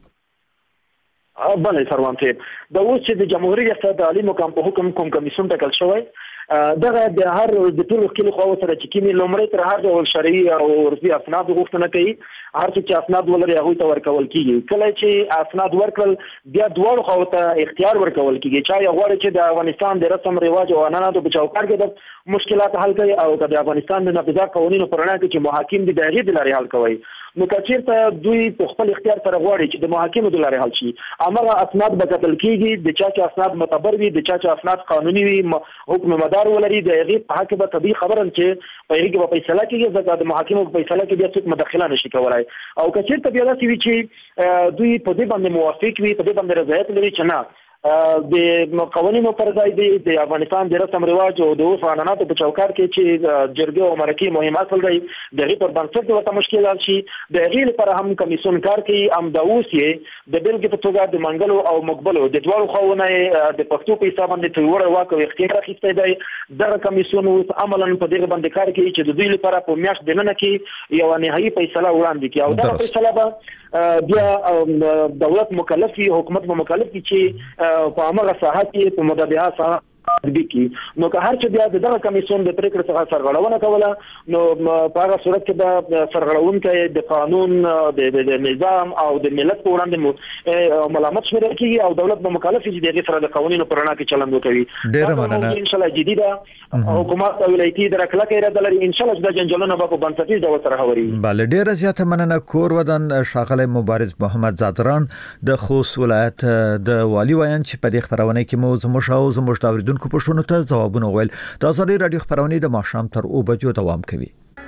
بله سروان صاحب د اوس چې د جمهوریت د عالي مقام په حکم کوم کمیسیون ټاکل شوی دغه د هر د ټولو ښکلي خواو سره چې کومې لومړی تر هر ډول شرعي او عرفي اسنادو غوښتنه کوي هر څوک چې اسناد ولري هغوی ته ورکول کېږي. کله چې اسناد ورکړل بیا دواړو خواو ته اختیار ورکول کېږي چا یو غواړي چې د افغانستان د رسم رواج او عنعناتو په چوکاټ کې د مشکلات حل کوي او که د افغانستان د نافذه قوانینو په رڼا کې چې محاکم دي د هغې د لارې حل کوي. نو که چېرته دوی په خپل اختیار سره غواړي چې د محاکمو د لارې حل شي همغه اسناد به کتل کېږي د چا چې اسناد معتبر وي د چا چې اسناد قانوني وي حکم مدار ولري د هغې په حق کې به طبیعي خبره چې په هغې کې به فیصله کېږي ځکه د محاکمو په فیصله کې بیا څوک مداخله نشي کولی. او که چېرته بیا داسې وي چې دوی په دې باندې موافق وي په دې باندې رضایت لري چې نه د قوانینو پر ځای دی د افغانستان د رسم رواج او د عرف عنعناتو په چوکاټ کې چې جرګې او مرکې مهم اصل دی د هغې پر بنسټ ورته مشکل حل شي د هغې لپاره هم کمیسیون کار کوي. همدا اوس یې د بېلګې په توګه د منګلو او مقبلو د دواړو خواوو نه یې د پښتو په حساب باندې تر لوړی واک او اختیار اخیستی دی. دغه کمیسیون اوس عملا په دغه باندې کار کوي چې د دوی لپاره په میاشت دننه کې یوه نهایي فیصله وړاندې کړي او دغه فیصله به بیا دولت مکلف وي حکومت به مکلف وي چې په همغه ساحه کې په مدبعه ساحه تطبیق کړي. نو که هر څه بیا دغه کمیسیون د پرېکړې څخه سرغړونه کوله نو په هغه صورت کې به سرغړونکی د قانون د نظام او د ملت په وړاندې ملامت شمیرل کېږي او دولت به مکلف وي چې د هغې سره د قوانینو په رڼا کې چلند وکوي.
ډېره مننه.
انشاءالله جدي ده حکومت او ولایتي اداره کلکه اراده لري انشاءالله چې دا جنجالونه به په بنسټیز ډول سره هوارېږي.
بله ډېره زیاته مننه. کور ودان ښاغلی مبارز محمد زعتران د خوست ولایت د والي ویاند چې په دې خپرونه کې مو زموږ او زموږ د اورېدونکو پوښتنو ته ځوابونه ویل. د ازادۍ راډیو خپرونې د ماښام تر اوه بجو دوام کوي.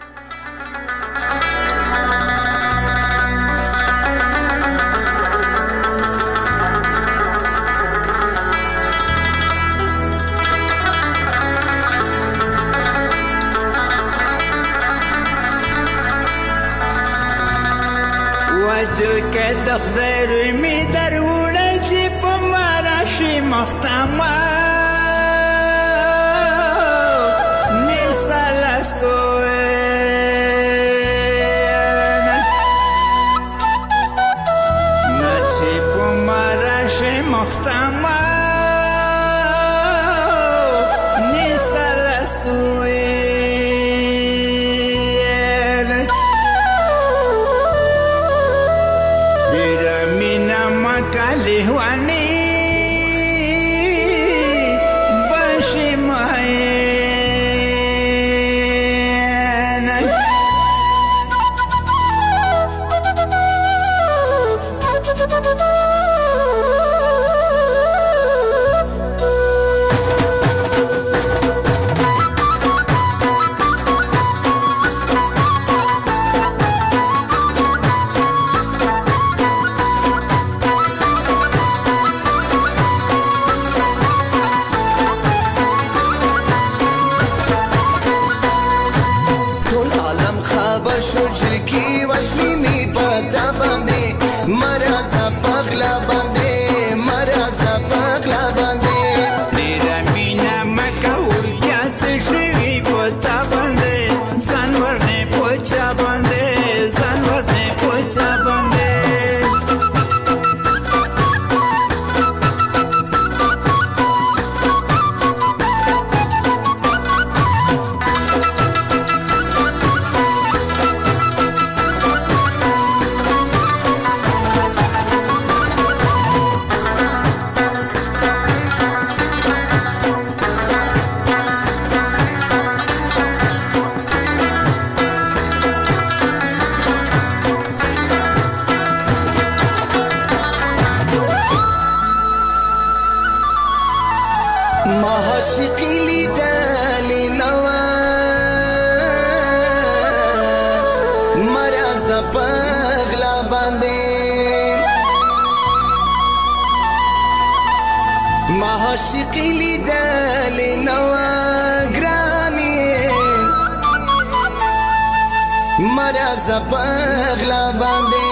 وجل کې د خیر می دروړل چې په ماراشي مختمه باندې مرزا پغلا باندې ډیر مینا مکه ورکیا څه شوی پتا باندې ځان ورنه پوچا باندې ځان ورنه پوچا باندې عاشقی لیدل نوا گرانی مرا زپغلا باندې